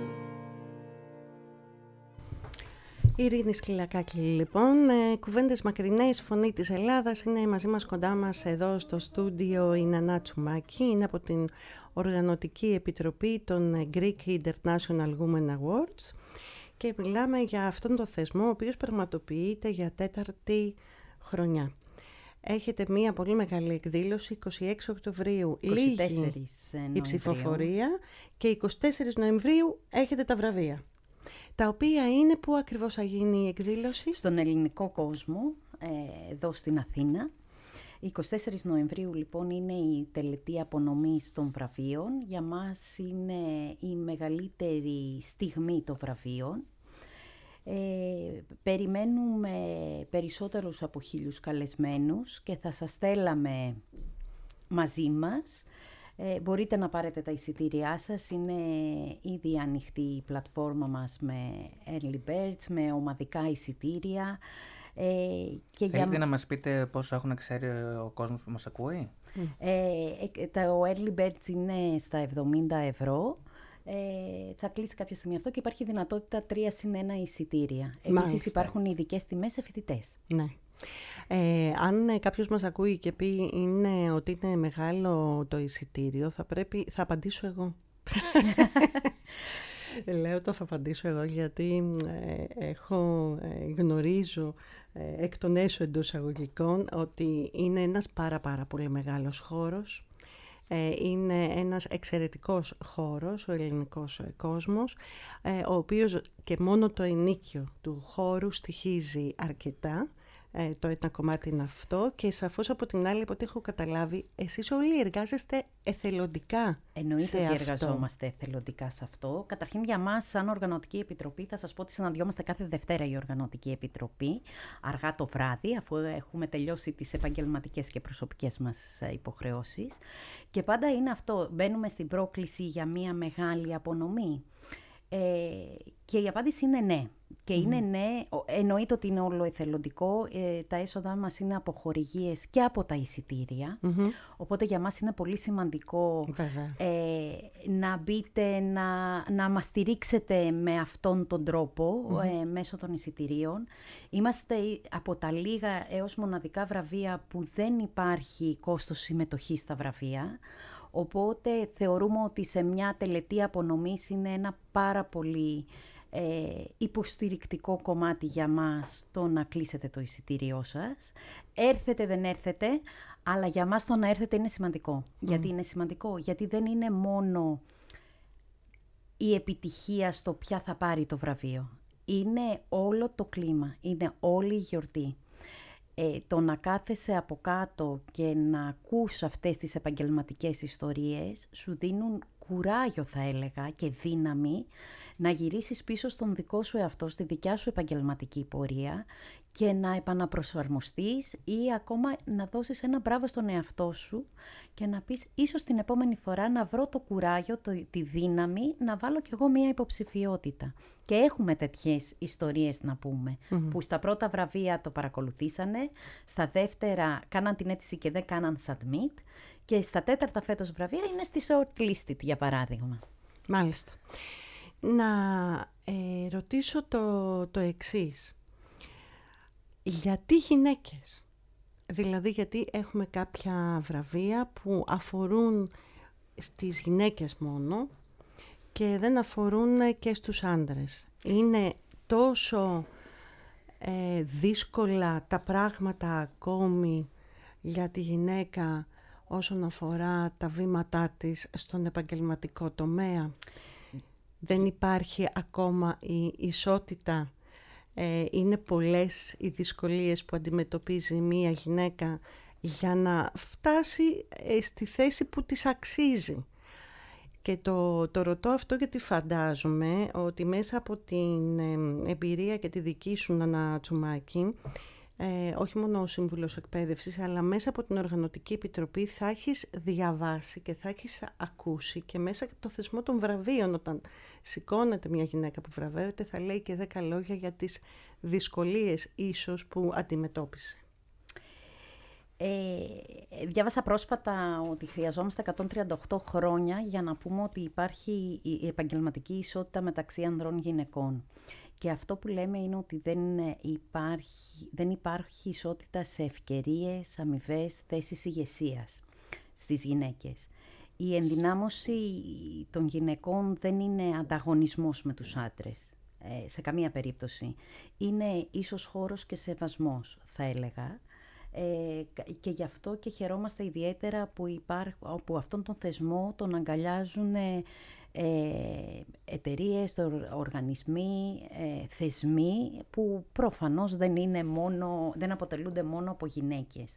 Ειρήνη Σκλακάκη λοιπόν, κουβέντες μακρινές, φωνή της Ελλάδας. Είναι μαζί μας, κοντά μας εδώ στο στούντιο η Ανά Τσουμάκη. Είναι από την Οργανωτική Επιτροπή των Greek International Women Awards και μιλάμε για αυτόν τον θεσμό ο οποίος πραγματοποιείται για 4η χρονιά. Έχετε μία πολύ μεγάλη εκδήλωση, 26 Οκτωβρίου λίγη η ψηφοφορία και 24 Νοεμβρίου έχετε τα βραβεία. Τα οποία είναι, πού ακριβώς θα γίνει η εκδήλωση? Στον ελληνικό κόσμο, εδώ στην Αθήνα. 24 Νοεμβρίου λοιπόν είναι η τελετή απονομής των βραβείων. Για μας είναι η μεγαλύτερη στιγμή των βραβείων. Περιμένουμε περισσότερους από 1.000 καλεσμένους και θα σας θέλαμε μαζί μας. Μπορείτε να πάρετε τα εισιτήριά σας, είναι ήδη ανοιχτή η πλατφόρμα μας με early birds, με ομαδικά εισιτήρια. Θέλετε να μας πείτε πόσο έχουν ξέρει ο κόσμος που μας ακούει? Το early birds είναι στα 70 ευρώ. Θα κλείσει κάποια στιγμή αυτό και υπάρχει δυνατότητα 3+1 εισιτήρια. Επίσης υπάρχουν ειδικές τιμές σε φοιτητές. Ναι. Αν κάποιος μας ακούει και πει ότι είναι μεγάλο το εισιτήριο, θα απαντήσω εγώ. Λέω θα απαντήσω εγώ γιατί γνωρίζω εκ των έσω εντός εισαγωγικών ότι είναι ένας πάρα πολύ μεγάλος χώρος. Είναι ένας εξαιρετικός χώρος, ο ελληνικός κόσμος, ο οποίος και μόνο το ενίκιο του χώρου στοιχίζει αρκετά. Το ένα κομμάτι είναι αυτό και σαφώς από την άλλη, από ό,τι έχω καταλάβει, εσείς όλοι εργάζεστε εθελοντικά. Εννοείται ότι εργαζόμαστε εθελοντικά σε αυτό. Καταρχήν για μας, σαν Οργανωτική Επιτροπή, θα σας πω ότι συναντιόμαστε κάθε Δευτέρα η Οργανωτική Επιτροπή, αργά το βράδυ, αφού έχουμε τελειώσει τις επαγγελματικές και προσωπικές μας υποχρεώσεις. Και πάντα είναι αυτό, μπαίνουμε στην πρόκληση για μια μεγάλη απονομή. Και η απάντηση είναι ναι. Και είναι ναι, εννοείται ότι είναι όλο εθελοντικό, τα έσοδά μας είναι από χορηγίες και από τα εισιτήρια, οπότε για μας είναι πολύ σημαντικό να μπείτε, να μας στηρίξετε με αυτόν τον τρόπο, μέσω των εισιτηρίων. Είμαστε από τα λίγα έως μοναδικά βραβεία που δεν υπάρχει κόστος συμμετοχής στα βραβεία. Οπότε θεωρούμε ότι σε μια τελετή απονομής είναι ένα πάρα πολύ υποστηρικτικό κομμάτι για μας το να κλείσετε το εισιτήριό σας. Έρθετε, δεν έρθετε, αλλά για μας το να έρθετε είναι σημαντικό. Γιατί είναι σημαντικό? Γιατί δεν είναι μόνο η επιτυχία στο ποια θα πάρει το βραβείο. Είναι όλο το κλίμα, είναι όλη η γιορτή. Το να κάθεσαι από κάτω και να ακούς αυτές τις επαγγελματικές ιστορίες σου δίνουν κουράγιο, θα έλεγα, και δύναμη να γυρίσεις πίσω στον δικό σου εαυτό, στη δικιά σου επαγγελματική πορεία και να επαναπροσαρμοστείς ή ακόμα να δώσεις ένα μπράβο στον εαυτό σου και να πεις ίσως την επόμενη φορά να βρω το κουράγιο, τη δύναμη να βάλω κι εγώ μία υποψηφιότητα. Και έχουμε τέτοιες ιστορίες να πούμε, που στα πρώτα βραβεία το παρακολουθήσανε, στα δεύτερα κάναν την αίτηση και δεν κάναν submit και στα τέταρτα φέτος βραβεία είναι στη shortlisted, για παράδειγμα. Μάλιστα. Να ρωτήσω το εξής. Γιατί γυναίκες? Δηλαδή γιατί έχουμε κάποια βραβεία που αφορούν στις γυναίκες μόνο και δεν αφορούν και στους άντρες. Είναι τόσο δύσκολα τα πράγματα ακόμη για τη γυναίκα όσον αφορά τα βήματά της στον επαγγελματικό τομέα? Δεν υπάρχει ακόμα η ισότητα? Είναι πολλές οι δυσκολίες που αντιμετωπίζει μία γυναίκα για να φτάσει στη θέση που της αξίζει. Και το ρωτώ αυτό γιατί φαντάζομαι ότι μέσα από την εμπειρία και τη δική σου, Νανά Τσουμάκη, όχι μόνο ο Σύμβουλος Εκπαίδευσης, αλλά μέσα από την Οργανωτική Επιτροπή θα έχεις διαβάσει και θα έχεις ακούσει και μέσα από το θεσμό των βραβείων, όταν σηκώνεται μια γυναίκα που βραβεύεται, θα λέει και 10 λόγια για τις δυσκολίες ίσως που αντιμετώπισε. Διάβασα πρόσφατα ότι χρειαζόμαστε 138 χρόνια για να πούμε ότι υπάρχει η επαγγελματική ισότητα μεταξύ ανδρών γυναικών. Και αυτό που λέμε είναι ότι δεν υπάρχει ισότητα σε ευκαιρίες, αμοιβές, θέσεις ηγεσίας στις γυναίκες. Η ενδυνάμωση των γυναικών δεν είναι ανταγωνισμός με τους άντρες, σε καμία περίπτωση. Είναι ίσος χώρος και σεβασμός, θα έλεγα. Και γι' αυτό και χαιρόμαστε ιδιαίτερα που αυτόν τον θεσμό τον αγκαλιάζουν εταιρείες, οργανισμοί, θεσμοί που προφανώς δεν αποτελούνται μόνο από γυναίκες.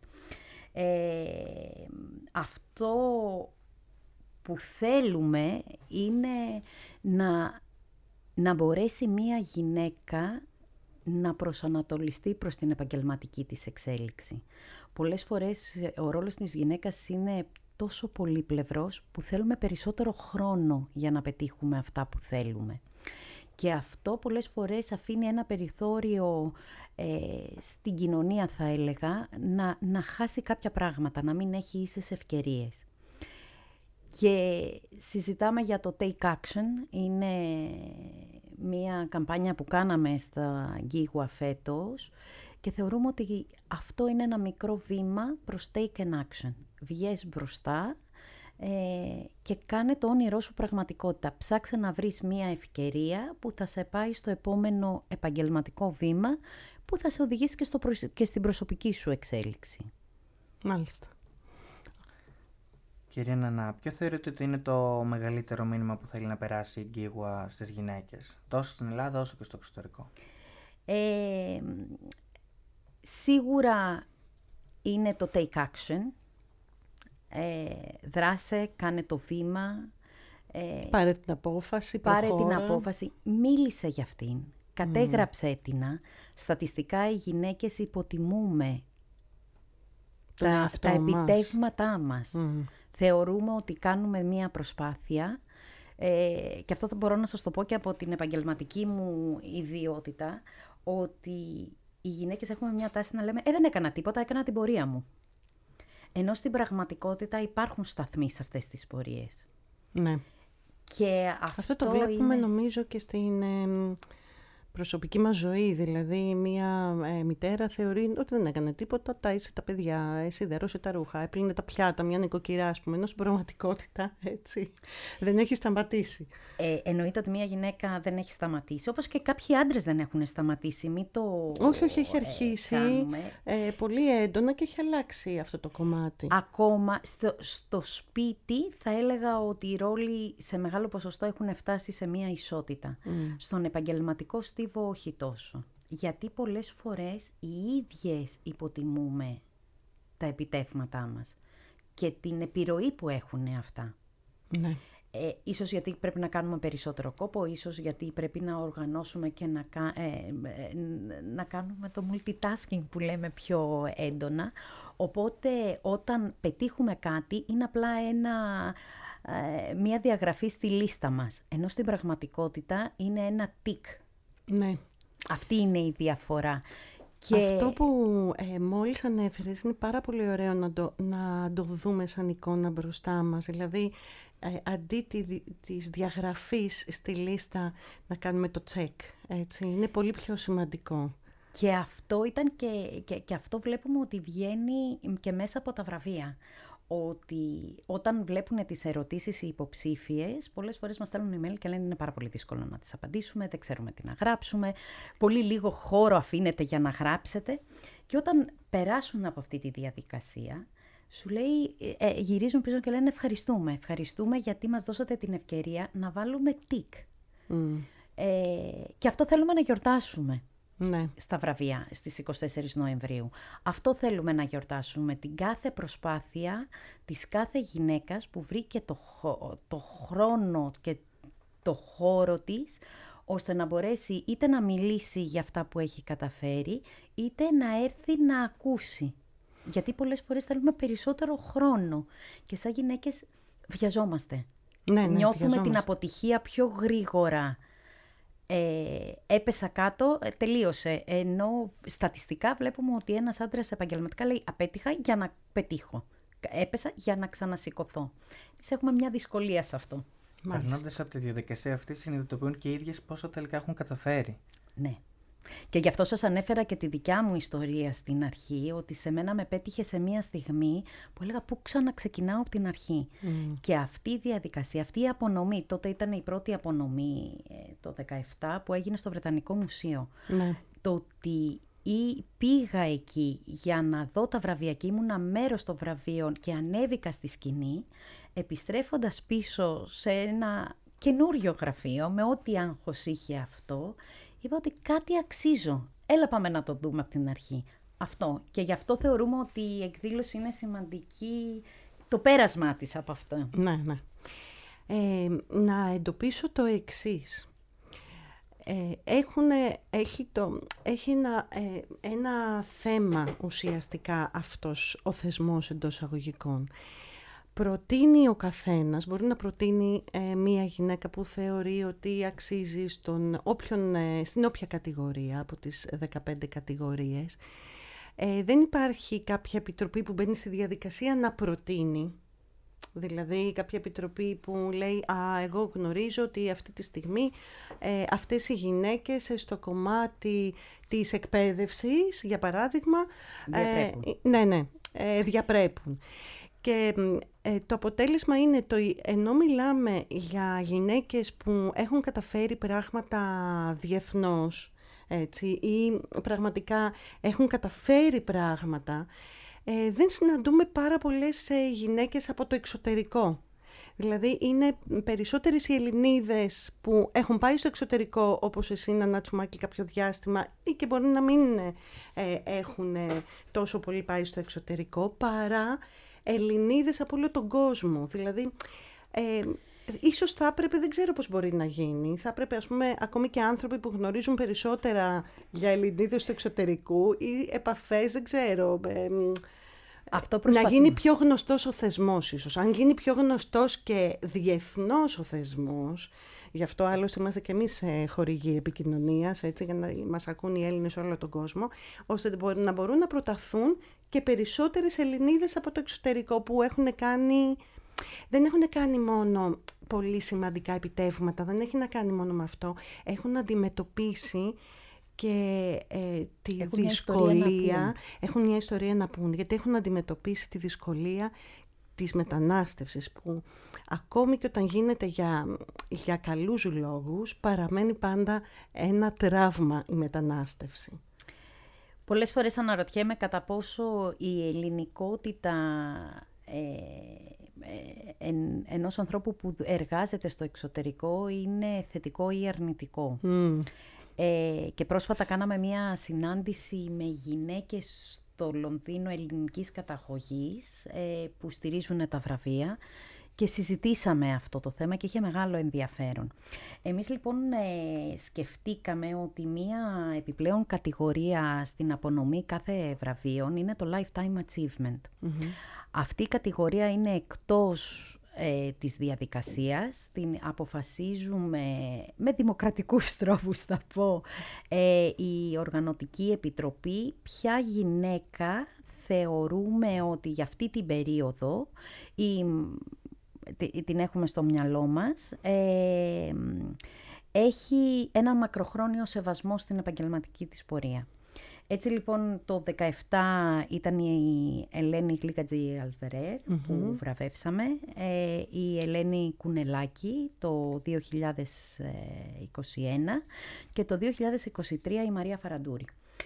Αυτό που θέλουμε είναι να μπορέσει μία γυναίκα να προσανατολιστεί προς την επαγγελματική της εξέλιξη. Πολλές φορές ο ρόλος της γυναίκας είναι τόσο πολύπλευρος που θέλουμε περισσότερο χρόνο για να πετύχουμε αυτά που θέλουμε. Και αυτό πολλές φορές αφήνει ένα περιθώριο στην κοινωνία, θα έλεγα, να χάσει κάποια πράγματα, να μην έχει ίσες ευκαιρίες. Και συζητάμε για το Take Action, είναι μια καμπάνια που κάναμε στα Γκίγουα φέτος και θεωρούμε ότι αυτό είναι ένα μικρό βήμα προς Take an Action. Βγες μπροστά και κάνε το όνειρό σου πραγματικότητα. Ψάξε να βρεις μια ευκαιρία που θα σε πάει στο επόμενο επαγγελματικό βήμα που θα σε οδηγήσει και στην προσωπική σου εξέλιξη. Μάλιστα. Κυρία Νανά, ποιο θεωρείτε ότι είναι το μεγαλύτερο μήνυμα που θέλει να περάσει η Γκίγουα στις γυναίκες, τόσο στην Ελλάδα όσο και στο εξωτερικό? Σίγουρα είναι το take action. Δράσε, κάνε το βήμα. Πάρε την απόφαση, μίλησε για αυτήν, κατέγραψε την. Στατιστικά οι γυναίκες υποτιμούμε τα επιτεύγματά μας. Θεωρούμε ότι κάνουμε μία προσπάθεια και αυτό θα μπορώ να σας το πω και από την επαγγελματική μου ιδιότητα, ότι οι γυναίκες έχουμε μια τάση να λέμε δεν έκανα τίποτα, έκανα την πορεία μου. Ενώ στην πραγματικότητα υπάρχουν σταθμοί σε αυτές τις πορείες. Ναι. Και αυτό το βλέπουμε νομίζω και στην προσωπική μας ζωή. Δηλαδή μια μητέρα θεωρεί ότι δεν έκανε τίποτα, τάισε τα παιδιά, σιδερώσε τα ρούχα, έπλυνε τα πιάτα, μια νοικοκυρά ας πούμε, ενώ στην πραγματικότητα έτσι δεν έχει σταματήσει. Εννοείται ότι μια γυναίκα δεν έχει σταματήσει, όπως και κάποιοι άντρες δεν έχουν σταματήσει. Όχι, έχει αρχίσει πολύ έντονα και έχει αλλάξει αυτό το κομμάτι. Ακόμα στο σπίτι θα έλεγα ότι οι ρόλοι σε μεγάλο ποσοστό έχουν φτάσει σε μια ισότητα. Στον επαγγελματικό στίβο όχι τόσο. Γιατί πολλές φορές οι ίδιες υποτιμούμε τα επιτεύγματά μας και την επιρροή που έχουν αυτά. Ναι. Ίσως γιατί πρέπει να κάνουμε περισσότερο κόπο, ίσως γιατί πρέπει να οργανώσουμε και να κάνουμε το multitasking που λέμε πιο έντονα. Οπότε όταν πετύχουμε κάτι είναι απλά μια διαγραφή στη λίστα μας. Ενώ στην πραγματικότητα είναι ένα τικ. Ναι. Αυτή είναι η διαφορά. Και αυτό που μόλις ανέφερες είναι πάρα πολύ ωραίο να το δούμε σαν εικόνα μπροστά μας. Δηλαδή, αντί της διαγραφής στη λίστα να κάνουμε το check. Έτσι. Είναι πολύ πιο σημαντικό. Και αυτό ήταν και αυτό βλέπουμε ότι βγαίνει και μέσα από τα βραβεία. Ότι όταν βλέπουν τις ερωτήσεις οι υποψήφιες, πολλές φορές μας στέλνουν email και λένε είναι πάρα πολύ δύσκολο να τις απαντήσουμε, δεν ξέρουμε τι να γράψουμε, πολύ λίγο χώρο αφήνεται για να γράψετε. Και όταν περάσουν από αυτή τη διαδικασία, σου λέει, γυρίζουν πίσω και λένε ευχαριστούμε γιατί μας δώσατε την ευκαιρία να βάλουμε τικ. Και αυτό θέλουμε να γιορτάσουμε. Ναι. Στα βραβεία στις 24 Νοεμβρίου. Αυτό θέλουμε να γιορτάσουμε, την κάθε προσπάθεια της κάθε γυναίκας που βρήκε το χρόνο και το χώρο της, ώστε να μπορέσει είτε να μιλήσει για αυτά που έχει καταφέρει, είτε να έρθει να ακούσει. Γιατί πολλές φορές θέλουμε περισσότερο χρόνο και σαν γυναίκες βιαζόμαστε. Νιώθουμε την αποτυχία πιο γρήγορα. Έπεσα κάτω, τελείωσε. Ενώ στατιστικά βλέπουμε ότι ένας άντρας επαγγελματικά λέει απέτυχα για να πετύχω. Έπεσα για να ξανασηκωθώ. Εμείς έχουμε μια δυσκολία σε αυτό. Περνώντας από τη διαδικασία αυτή, συνειδητοποιούν και οι ίδιες πόσο τελικά έχουν καταφέρει. Ναι. Και γι' αυτό σας ανέφερα και τη δικιά μου ιστορία στην αρχή, ότι σε μένα με πέτυχε σε μια στιγμή που έλεγα πού ξαναξεκινάω από την αρχή. Και αυτή η διαδικασία, αυτή η απονομή, τότε ήταν η πρώτη απονομή το 2017 που έγινε στο Βρετανικό Μουσείο. Ναι. Το ότι πήγα εκεί για να δω τα βραβεία και ήμουνα μέρος των βραβείων και ανέβηκα στη σκηνή, επιστρέφοντας πίσω σε ένα καινούριο γραφείο με ό,τι άγχος είχε αυτό, είπα ότι κάτι αξίζω. Έλα πάμε να το δούμε από την αρχή. Αυτό. Και γι' αυτό θεωρούμε ότι η εκδήλωση είναι σημαντική, το πέρασμά της από αυτό. Ναι, ναι. Να εντοπίσω το εξής. έχει ένα θέμα ουσιαστικά αυτός ο θεσμός εντός εισαγωγικών. Προτείνει ο καθένας, μπορεί να προτείνει μία γυναίκα που θεωρεί ότι αξίζει στην όποια κατηγορία από τις 15 κατηγορίες. Δεν υπάρχει κάποια επιτροπή που μπαίνει στη διαδικασία να προτείνει. Δηλαδή κάποια επιτροπή που λέει εγώ γνωρίζω ότι αυτή τη στιγμή αυτές οι γυναίκες στο κομμάτι της εκπαίδευσης, για παράδειγμα, διαπρέπουν. Και το αποτέλεσμα είναι ενώ μιλάμε για γυναίκες που έχουν καταφέρει πράγματα διεθνώς, έτσι, ή πραγματικά έχουν καταφέρει πράγματα, δεν συναντούμε πάρα πολλές γυναίκες από το εξωτερικό. Δηλαδή είναι περισσότερες οι Ελληνίδες που έχουν πάει στο εξωτερικό, όπως εσύ Νανά Τσουμάκη, κάποιο διάστημα, ή και μπορεί να μην έχουν τόσο πολύ πάει στο εξωτερικό, παρά Ελληνίδες από όλο τον κόσμο. Δηλαδή ίσως θα έπρεπε, δεν ξέρω πώς μπορεί να γίνει, θα έπρεπε ας πούμε ακόμη και άνθρωποι που γνωρίζουν περισσότερα για Ελληνίδες του εξωτερικού ή επαφές, δεν ξέρω, να γίνει πιο γνωστός ο θεσμός ίσως. Αν γίνει πιο γνωστός και διεθνώς ο θεσμός, γι' αυτό άλλωστε είμαστε και εμείς χορηγοί επικοινωνίας, έτσι, για να μας ακούν οι Έλληνες όλο τον κόσμο, ώστε να μπορούν να προταθούν και περισσότερες Ελληνίδες από το εξωτερικό που δεν έχουν κάνει μόνο πολύ σημαντικά επιτεύγματα, δεν έχει να κάνει μόνο με αυτό, έχουν αντιμετωπίσει και τη δυσκολία, έχουν μια ιστορία να πούν, γιατί έχουν αντιμετωπίσει τη δυσκολία της μετανάστευσης, που ακόμη και όταν γίνεται για καλούς λόγους, παραμένει πάντα ένα τραύμα η μετανάστευση. Πολλές φορές αναρωτιέμαι κατά πόσο η ελληνικότητα ενός ανθρώπου που εργάζεται στο εξωτερικό είναι θετικό ή αρνητικό. Και πρόσφατα κάναμε μια συνάντηση με γυναίκες στο Λονδίνο ελληνικής καταγωγής που στηρίζουν τα βραβεία και συζητήσαμε αυτό το θέμα και είχε μεγάλο ενδιαφέρον. Εμείς λοιπόν σκεφτήκαμε ότι μια επιπλέον κατηγορία στην απονομή κάθε βραβείων είναι το Lifetime Achievement. Αυτή η κατηγορία είναι εκτός της διαδικασίας, την αποφασίζουμε με δημοκρατικούς τρόπους, θα πω, η Οργανωτική Επιτροπή, ποια γυναίκα θεωρούμε ότι για αυτή την περίοδο την έχουμε στο μυαλό μας, έχει έναν μακροχρόνιο σεβασμό στην επαγγελματική της πορεία. Έτσι λοιπόν το 2017 ήταν η Ελένη Γλίκατζη Αλβερέρ που βραβεύσαμε, η Ελένη Κουνελάκη το 2021 και το 2023 η Μαρία Φαραντούρη.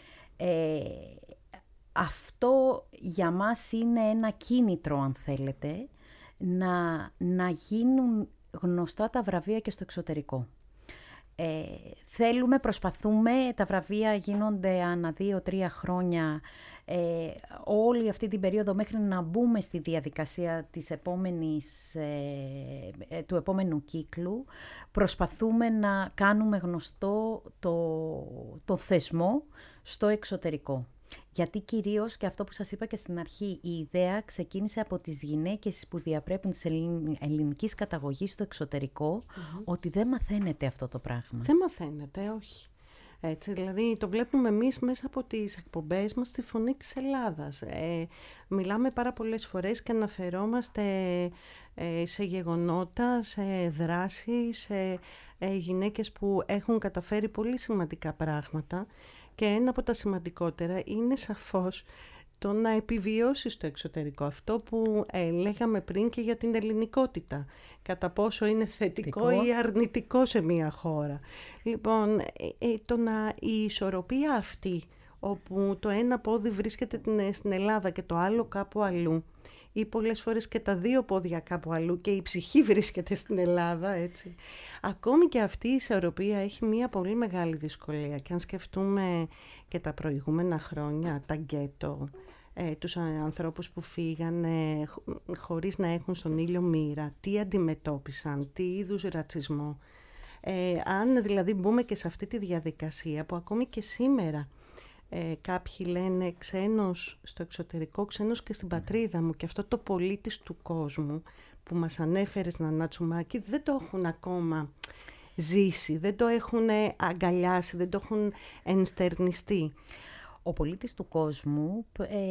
Αυτό για μας είναι ένα κίνητρο, αν θέλετε, να γίνουν γνωστά τα βραβεία και στο εξωτερικό. Προσπαθούμε, τα βραβεία γίνονται ανά 2-3 χρόνια, όλη αυτή την περίοδο μέχρι να μπούμε στη διαδικασία του επόμενου κύκλου. Προσπαθούμε να κάνουμε γνωστό το θεσμό στο εξωτερικό. Γιατί κυρίως, και αυτό που σας είπα και στην αρχή, η ιδέα ξεκίνησε από τις γυναίκες που διαπρέπουν της ελληνικής καταγωγής στο εξωτερικό, ότι δεν μαθαίνεται αυτό το πράγμα. Δεν μαθαίνεται, όχι. Έτσι, δηλαδή το βλέπουμε εμείς μέσα από τις εκπομπές μας στη Φωνή της Ελλάδας. Μιλάμε πάρα πολλές φορές και αναφερόμαστε σε γεγονότα, σε δράσεις, σε γυναίκες που έχουν καταφέρει πολύ σημαντικά πράγματα. Και ένα από τα σημαντικότερα είναι σαφώς το να επιβιώσει στο εξωτερικό. Αυτό που λέγαμε πριν και για την ελληνικότητα. Κατά πόσο είναι θετικό ή αρνητικό σε μια χώρα. Λοιπόν, η ισορροπία αυτή, όπου το ένα πόδι βρίσκεται στην Ελλάδα και το άλλο κάπου αλλού, ή πολλές φορές και τα δύο πόδια κάπου αλλού και η ψυχή βρίσκεται στην Ελλάδα, έτσι. Ακόμη και αυτή η ισορροπία έχει μια πολύ μεγάλη δυσκολία. Και αν σκεφτούμε και τα προηγούμενα χρόνια, τα γκέτο, τους ανθρώπους που φύγανε χωρίς να έχουν στον ήλιο μοίρα, τι αντιμετώπισαν, τι είδους ρατσισμό. Αν δηλαδή μπούμε και σε αυτή τη διαδικασία που ακόμη και σήμερα κάποιοι λένε ξένος στο εξωτερικό, ξένος και στην πατρίδα μου, και αυτό το πολίτης του κόσμου που μας ανέφερες, Νανά Τσουμάκη, δεν το έχουν ακόμα ζήσει, δεν το έχουν αγκαλιάσει, δεν το έχουν ενστερνιστεί. Ο πολίτης του κόσμου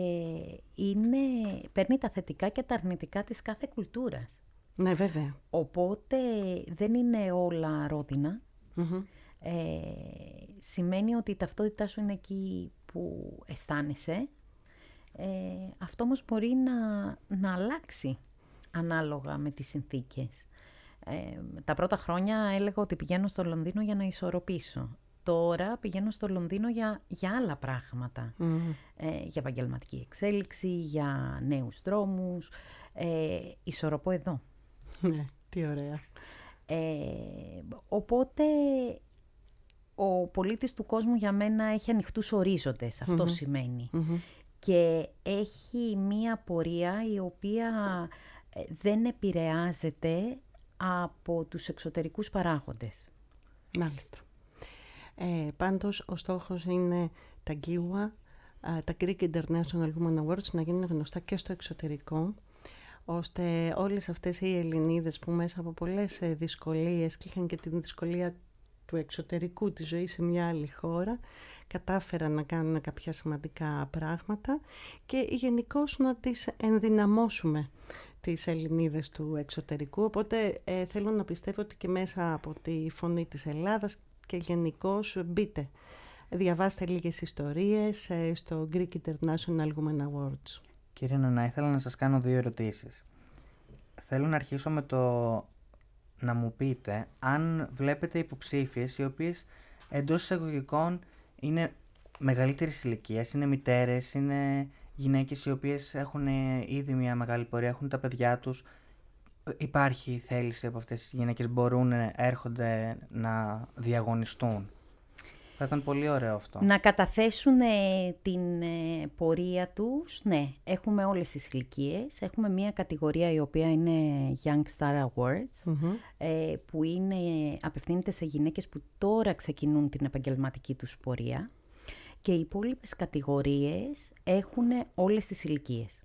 παίρνει τα θετικά και τα αρνητικά της κάθε κουλτούρας. Ναι, βέβαια. Οπότε δεν είναι όλα ρόδινα. Σημαίνει ότι η ταυτότητά σου είναι εκεί που αισθάνεσαι. Αυτό όμως μπορεί να αλλάξει ανάλογα με τις συνθήκες. Τα πρώτα χρόνια έλεγα ότι πηγαίνω στο Λονδίνο για να ισορροπήσω. Τώρα πηγαίνω στο Λονδίνο για άλλα πράγματα. Για επαγγελματική εξέλιξη, για νέους δρόμους. Ισορροπώ εδώ. Ναι, τι ωραία. Οπότε ο πολίτης του κόσμου για μένα έχει ανοιχτούς ορίζοντες, αυτό σημαίνει. Και έχει μία πορεία η οποία δεν επηρεάζεται από τους εξωτερικούς παράγοντες. Μάλιστα. Πάντως ο στόχος είναι τα GIWA, τα Greek International Women Awards, να γίνουν γνωστά και στο εξωτερικό, ώστε όλες αυτές οι Ελληνίδες που μέσα από πολλές δυσκολίες και είχαν και την δυσκολία του εξωτερικού της ζωής σε μια άλλη χώρα, κατάφεραν να κάνουν κάποια σημαντικά πράγματα και γενικώς να τις ενδυναμώσουμε τις Ελληνίδες του εξωτερικού. Οπότε θέλω να πιστεύω ότι και μέσα από τη Φωνή της Ελλάδας και γενικώς μπείτε, διαβάστε λίγες ιστορίες στο Greek International Women Awards. Κύριε Νανά, ήθελα να σας κάνω 2 ερωτήσεις. Θέλω να αρχίσω με το να μου πείτε αν βλέπετε υποψήφιες οι οποίες εντός εισαγωγικών είναι μεγαλύτερης ηλικίας, είναι μητέρες, είναι γυναίκες οι οποίες έχουν ήδη μια μεγάλη πορεία, έχουν τα παιδιά τους. Υπάρχει θέληση από αυτές τις γυναίκες, έρχονται να διαγωνιστούν. Θα ήταν πολύ ωραίο αυτό. Να καταθέσουν την πορεία τους, ναι. Έχουμε όλες τις ηλικίες. Έχουμε μια κατηγορία η οποία είναι Young Star Awards, που απευθύνεται σε γυναίκες που τώρα ξεκινούν την επαγγελματική τους πορεία. Και οι υπόλοιπες κατηγορίες έχουν όλες τις ηλικίες.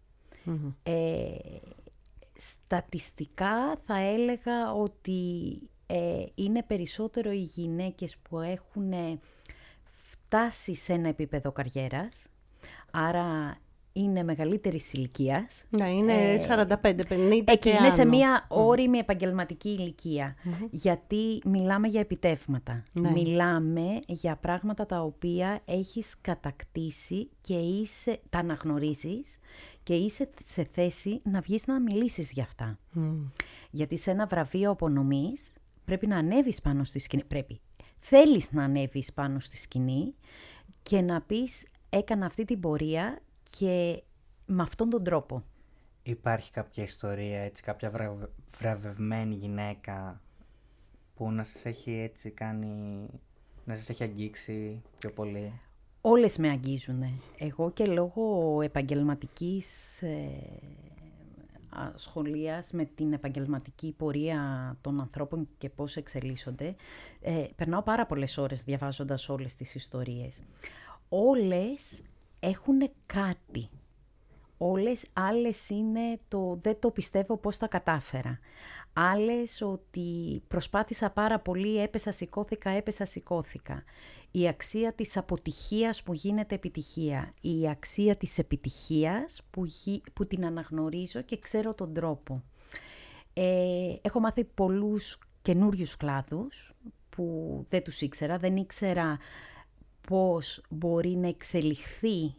Στατιστικά θα έλεγα ότι είναι περισσότερο οι γυναίκες που έχουν φτάσει σε ένα επίπεδο καριέρας, άρα είναι μεγαλύτερης ηλικίας. Ναι, είναι 45-50 και είναι σε μια όριμη επαγγελματική ηλικία, γιατί μιλάμε για επιτεύγματα. Ναι. Μιλάμε για πράγματα τα οποία έχεις κατακτήσει και τα αναγνωρίζεις και είσαι σε θέση να βγεις να μιλήσεις για αυτά. Γιατί σε ένα βραβείο απονομής πρέπει να ανέβεις πάνω στη σκηνή. Θέλεις να ανέβεις πάνω στη σκηνή και να πεις έκανα αυτή την πορεία και με αυτόν τον τρόπο. Υπάρχει κάποια ιστορία, έτσι, κάποια βραβευμένη γυναίκα που να σας έχει έτσι κάνει, να σας έχει αγγίξει πιο πολύ? Όλες με αγγίζουνε. Εγώ και λόγω επαγγελματικής σχολείας με την επαγγελματική πορεία των ανθρώπων και πώς εξελίσσονται, περνάω πάρα πολλές ώρες διαβάζοντας όλες τις ιστορίες. Όλες έχουν κάτι. Άλλες είναι δεν το πιστεύω πώς τα κατάφερα. Άλλες ότι προσπάθησα πάρα πολύ, έπεσα, σηκώθηκα. Η αξία της αποτυχίας που γίνεται επιτυχία. Η αξία της επιτυχίας που την αναγνωρίζω και ξέρω τον τρόπο. Έχω μάθει πολλούς καινούριους κλάδους που δεν τους ήξερα. Δεν ήξερα πώς μπορεί να εξελιχθεί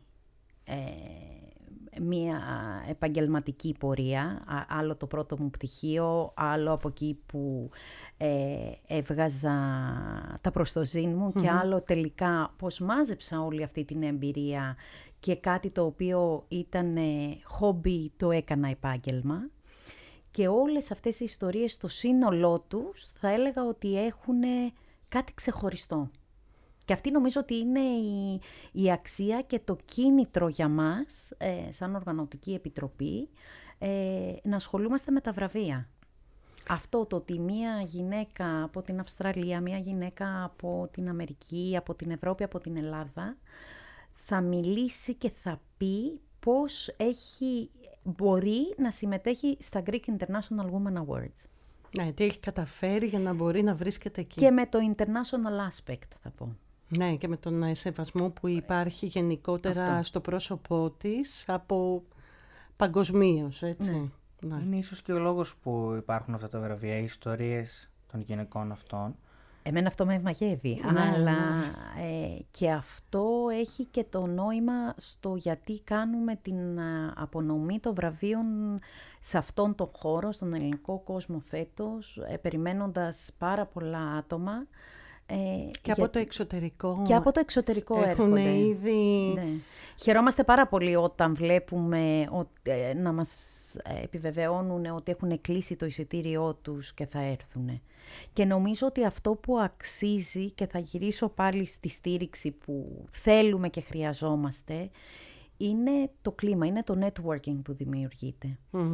μία επαγγελματική πορεία, άλλο το πρώτο μου πτυχίο, άλλο από εκεί που έβγαζα τα προστοζήν μου και άλλο τελικά πώς μάζεψα όλη αυτή την εμπειρία και κάτι το οποίο ήταν χόμπι το έκανα επάγγελμα. Και όλες αυτές οι ιστορίες στο σύνολό τους θα έλεγα ότι έχουν κάτι ξεχωριστό. Και αυτή νομίζω ότι είναι η αξία και το κίνητρο για μας, σαν Οργανωτική Επιτροπή, να ασχολούμαστε με τα βραβεία. αυτό το ότι μία γυναίκα από την Αυστραλία, μία γυναίκα από την Αμερική, από την Ευρώπη, από την Ελλάδα, θα μιλήσει και θα πει πώς μπορεί να συμμετέχει στα Greek International Women Awards. Ναι, τι έχει καταφέρει για να μπορεί να βρίσκεται εκεί. Και με το international aspect, θα πω. Ναι, και με τον σεβασμό που υπάρχει γενικότερα στο πρόσωπό της από παγκοσμίως, έτσι. Ναι. Είναι ίσως και ο λόγος που υπάρχουν αυτά τα βραβεία, οι ιστορίες των γυναικών αυτών. Εμένα αυτό με μαγεύει, αλλά και αυτό έχει και το νόημα στο γιατί κάνουμε την απονομή των βραβείων σε αυτόν τον χώρο, στον ελληνικό κόσμο φέτος, περιμένοντας πάρα πολλά άτομα. Και από το εξωτερικό. Και από το εξωτερικό έρχονται. Ήδη... Ναι. Χαιρόμαστε πάρα πολύ όταν βλέπουμε να μας επιβεβαιώνουν ότι έχουν κλείσει το εισιτήριό τους και θα έρθουν. Και νομίζω ότι αυτό που αξίζει, και θα γυρίσω πάλι στη στήριξη που θέλουμε και χρειαζόμαστε, είναι το κλίμα, είναι το networking που δημιουργείται.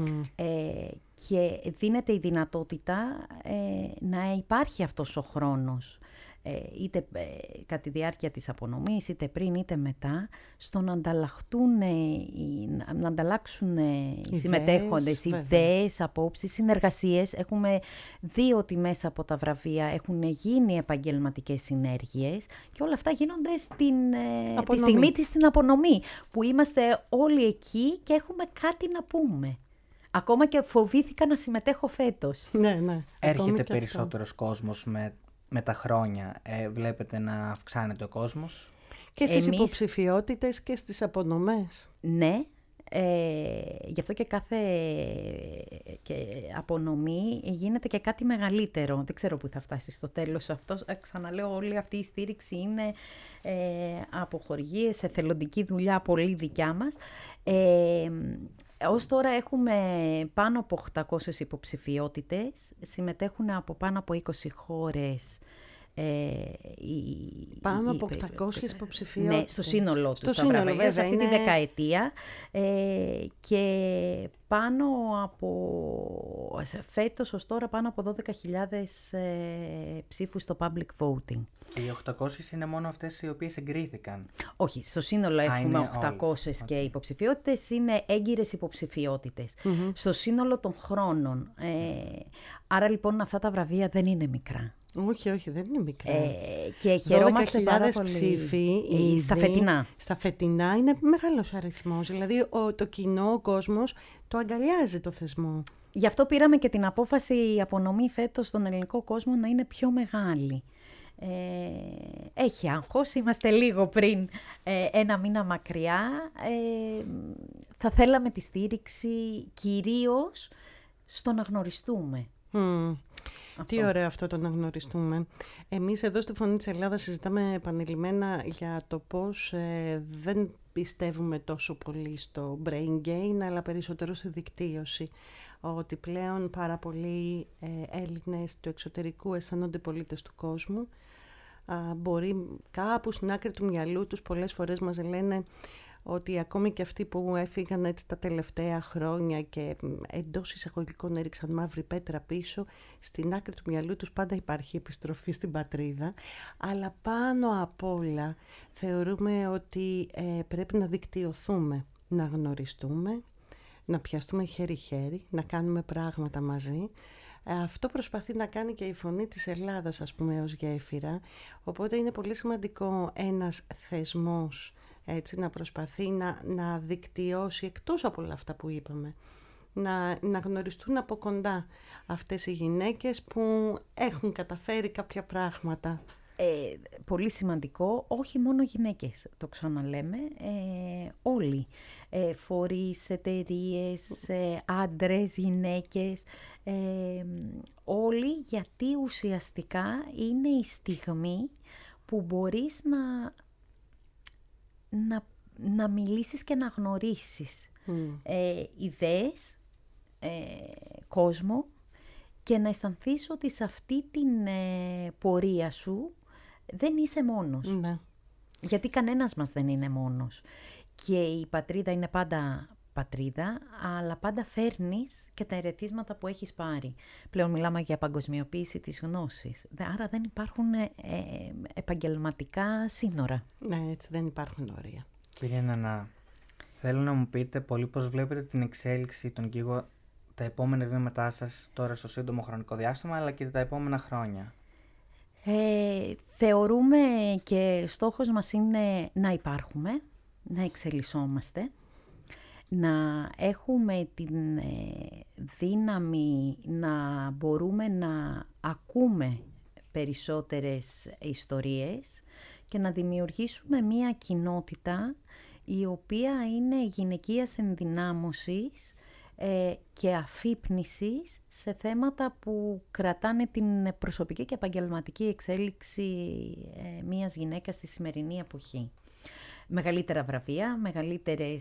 Και δίνεται η δυνατότητα να υπάρχει αυτός ο χρόνος, είτε κατά τη διάρκεια της απονομής, είτε πριν είτε μετά, στο να ανταλλάξουν οι συμμετέχοντες ιδέες, απόψεις, συνεργασίες. Έχουμε δει ότι μέσα από τα βραβεία έχουν γίνει επαγγελματικές συνέργειες και όλα αυτά γίνονται τη στιγμή της στην απονομή, που είμαστε όλοι εκεί και έχουμε κάτι να πούμε. Ακόμα και φοβήθηκα να συμμετέχω φέτος. Ναι. Έρχεται περισσότερος κόσμος με τα χρόνια. Βλέπετε να αυξάνεται ο κόσμος. Και στις υποψηφιότητες και στις απονομές. Ναι. Γι' αυτό και κάθε απονομή γίνεται και κάτι μεγαλύτερο. Δεν ξέρω πού θα φτάσει στο τέλος αυτό. Ξαναλέω, όλη αυτή η στήριξη είναι από χορηγίες, εθελοντική δουλειά πολύ δικιά μας. Ως τώρα έχουμε πάνω από 800 υποψηφιότητες, συμμετέχουν από πάνω από 20 χώρες. Πάνω από 800 υποψηφιότητες. Ναι, στο σύνολό τους. Στο σύνολο, βέβαια. Σε αυτή τη δεκαετία. Και πάνω από... Φέτος ως τώρα πάνω από 12.000 ψήφους στο public voting. Και οι 800 είναι μόνο αυτές οι οποίες εγκρίθηκαν. Όχι, στο σύνολο έχουμε 800 και οι υποψηφιότητες είναι έγκυρες υποψηφιότητες. Στο σύνολο των χρόνων. Άρα λοιπόν αυτά τα βραβεία δεν είναι μικρά. Όχι, δεν είναι μικρά. Και χαιρόμαστε πάρα πολύ. Ψήφοι στα φετινά είναι μεγάλος αριθμός. Δηλαδή το κοινό, ο κόσμος το αγκαλιάζει το θεσμό. Γι' αυτό πήραμε και την απόφαση η απονομή φέτος στον ελληνικό κόσμο να είναι πιο μεγάλη. Έχει άγχος, είμαστε λίγο πριν ένα μήνα μακριά. Θα θέλαμε τη στήριξη κυρίως στο να γνωριστούμε. Τι ωραίο αυτό το να γνωριστούμε. Εμείς εδώ στη Φωνή της Ελλάδας συζητάμε επανειλημμένα για το πώς δεν πιστεύουμε τόσο πολύ στο brain gain, αλλά περισσότερο στη δικτύωση. Ότι πλέον πάρα πολλοί Έλληνες του εξωτερικού αισθάνονται πολίτες του κόσμου. Μπορεί κάπου στην άκρη του μυαλού τους πολλές φορές μας λένε ότι ακόμη και αυτοί που έφυγαν έτσι τα τελευταία χρόνια και εντός εισαγωγικών έριξαν μαύρη πέτρα πίσω, στην άκρη του μυαλού τους πάντα υπάρχει επιστροφή στην πατρίδα, αλλά πάνω απ' όλα θεωρούμε ότι πρέπει να δικτυωθούμε, να γνωριστούμε, να πιαστούμε χέρι-χέρι, να κάνουμε πράγματα μαζί. Αυτό προσπαθεί να κάνει και η Φωνή της Ελλάδας, ας πούμε, ως γέφυρα, οπότε είναι πολύ σημαντικό ένας θεσμός έτσι, να προσπαθεί να δικτυώσει εκτός από όλα αυτά που είπαμε, να γνωριστούν από κοντά αυτές οι γυναίκες που έχουν καταφέρει κάποια πράγματα. Πολύ σημαντικό, όχι μόνο γυναίκες, το ξαναλέμε, όλοι. Φορείς, εταιρείες, άντρες, γυναίκες, όλοι, γιατί ουσιαστικά είναι η στιγμή που μπορείς να μιλήσεις και να γνωρίσεις ιδέες, κόσμο, και να αισθανθείς ότι σε αυτή την πορεία σου δεν είσαι μόνος. Ναι. Γιατί κανένας μας δεν είναι μόνος. Και η πατρίδα είναι πάντα πατρίδα, αλλά πάντα φέρνεις και τα ερεθίσματα που έχεις πάρει. Πλέον μιλάμε για παγκοσμιοποίηση της γνώσης. Άρα δεν υπάρχουν επαγγελματικά σύνορα. Ναι, έτσι δεν υπάρχουν όρια. Κυρία Νανά, θέλω να μου πείτε πολύ πώς βλέπετε την εξέλιξη των Κίγο τα επόμενα βήματά σας τώρα στο σύντομο χρονικό διάστημα, αλλά και τα επόμενα χρόνια. Θεωρούμε και στόχος μας είναι να υπάρχουμε, να εξελισσόμαστε, να έχουμε την δύναμη να μπορούμε να ακούμε περισσότερες ιστορίες και να δημιουργήσουμε μία κοινότητα η οποία είναι γυναικείας ενδυνάμωσης και αφύπνισης σε θέματα που κρατάνε την προσωπική και επαγγελματική εξέλιξη μιας γυναίκας στη σημερινή εποχή. Μεγαλύτερα βραβεία, μεγαλύτερες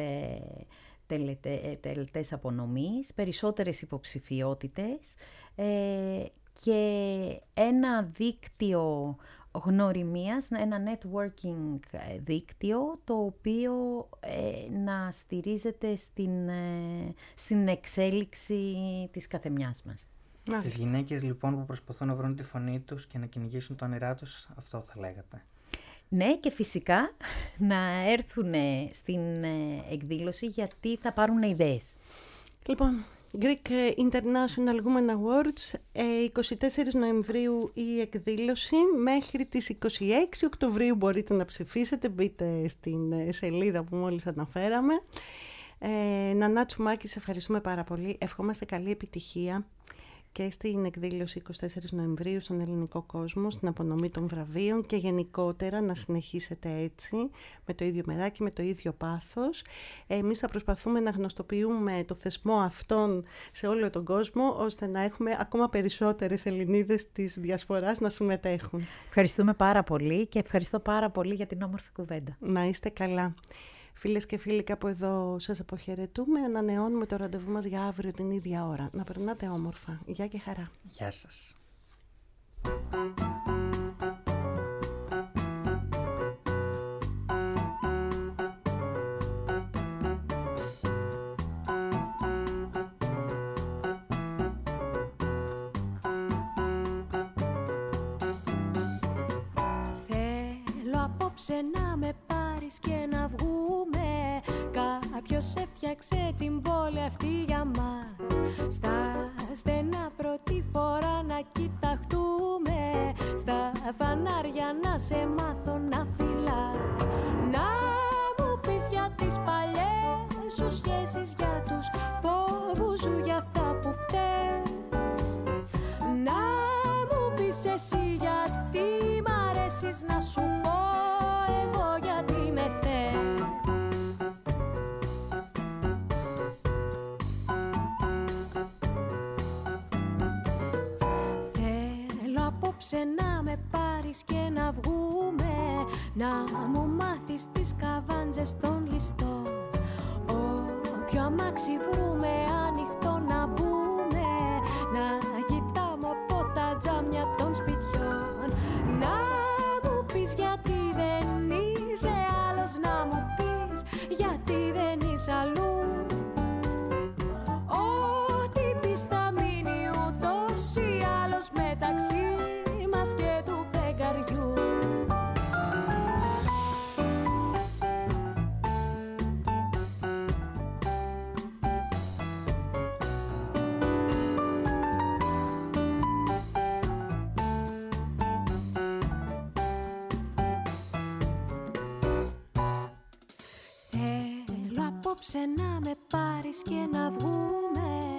τελετές απονομής, περισσότερες υποψηφιότητες και ένα δίκτυο γνωριμίας, ένα networking δίκτυο, το οποίο να στηρίζεται στην εξέλιξη της καθεμιάς μας. Στις γυναίκες λοιπόν που προσπαθούν να βρουν τη φωνή τους και να κυνηγήσουν τα όνειρά τους, αυτό θα λέγατε. Ναι, και φυσικά να έρθουν στην εκδήλωση γιατί θα πάρουν ιδέες. Λοιπόν, Greek International Women Awards, 24 Νοεμβρίου η εκδήλωση, μέχρι τις 26 Οκτωβρίου μπορείτε να ψηφίσετε, μπείτε στην σελίδα που μόλις αναφέραμε. Νανά Τσουμάκη, σε ευχαριστούμε πάρα πολύ, ευχόμαστε καλή επιτυχία και στην εκδήλωση 24 Νοεμβρίου στον ελληνικό κόσμο, στην απονομή των βραβείων και γενικότερα να συνεχίσετε έτσι, με το ίδιο μεράκι, με το ίδιο πάθος. Εμείς θα προσπαθούμε να γνωστοποιούμε το θεσμό αυτόν σε όλο τον κόσμο, ώστε να έχουμε ακόμα περισσότερες Ελληνίδες της διασποράς να συμμετέχουν. Ευχαριστούμε πάρα πολύ και ευχαριστώ πάρα πολύ για την όμορφη κουβέντα. Να είστε καλά. Φίλες και φίλοι, κάπου εδώ σας αποχαιρετούμε. Ανανεώνουμε το ραντεβού μας για αύριο την ίδια ώρα. Να περνάτε όμορφα. Γεια και χαρά. Γεια σας. Θέλω απόψε να με πάρεις και να βγούμε. Κάποιος έφτιαξε την πόλη αυτή για μας. Στα στενά πρώτη φορά να κοιταχτούμε. Στα φανάρια να σε μάθω να φυλάς. Να μου πεις για τις παλιές σου σχέσεις, για τους φόβους σου, για αυτά που φταίς. Να μου πεις εσύ γιατί μ' αρέσεις, να σου πω εγώ γιατί με θες. Θέλω απόψε να με πάρεις και να βγούμε. Να μου μάθεις τις καβάντζες των ληστών. Όποιο αμάξι βρούμε ανοιχτό να μπούμε. Να κοιτάμε από τα τζάμια των σπιτιών. Να μου πεις γιατί δεν είσαι άλλος, να μου πεις γιατί δεν είσαι αλλού. Ό,τι πεις θα μείνει ούτως ή άλλως μεταξύ μας και του φεγγαριού. Θέλω απόψε να με πάρεις και να βγούμε.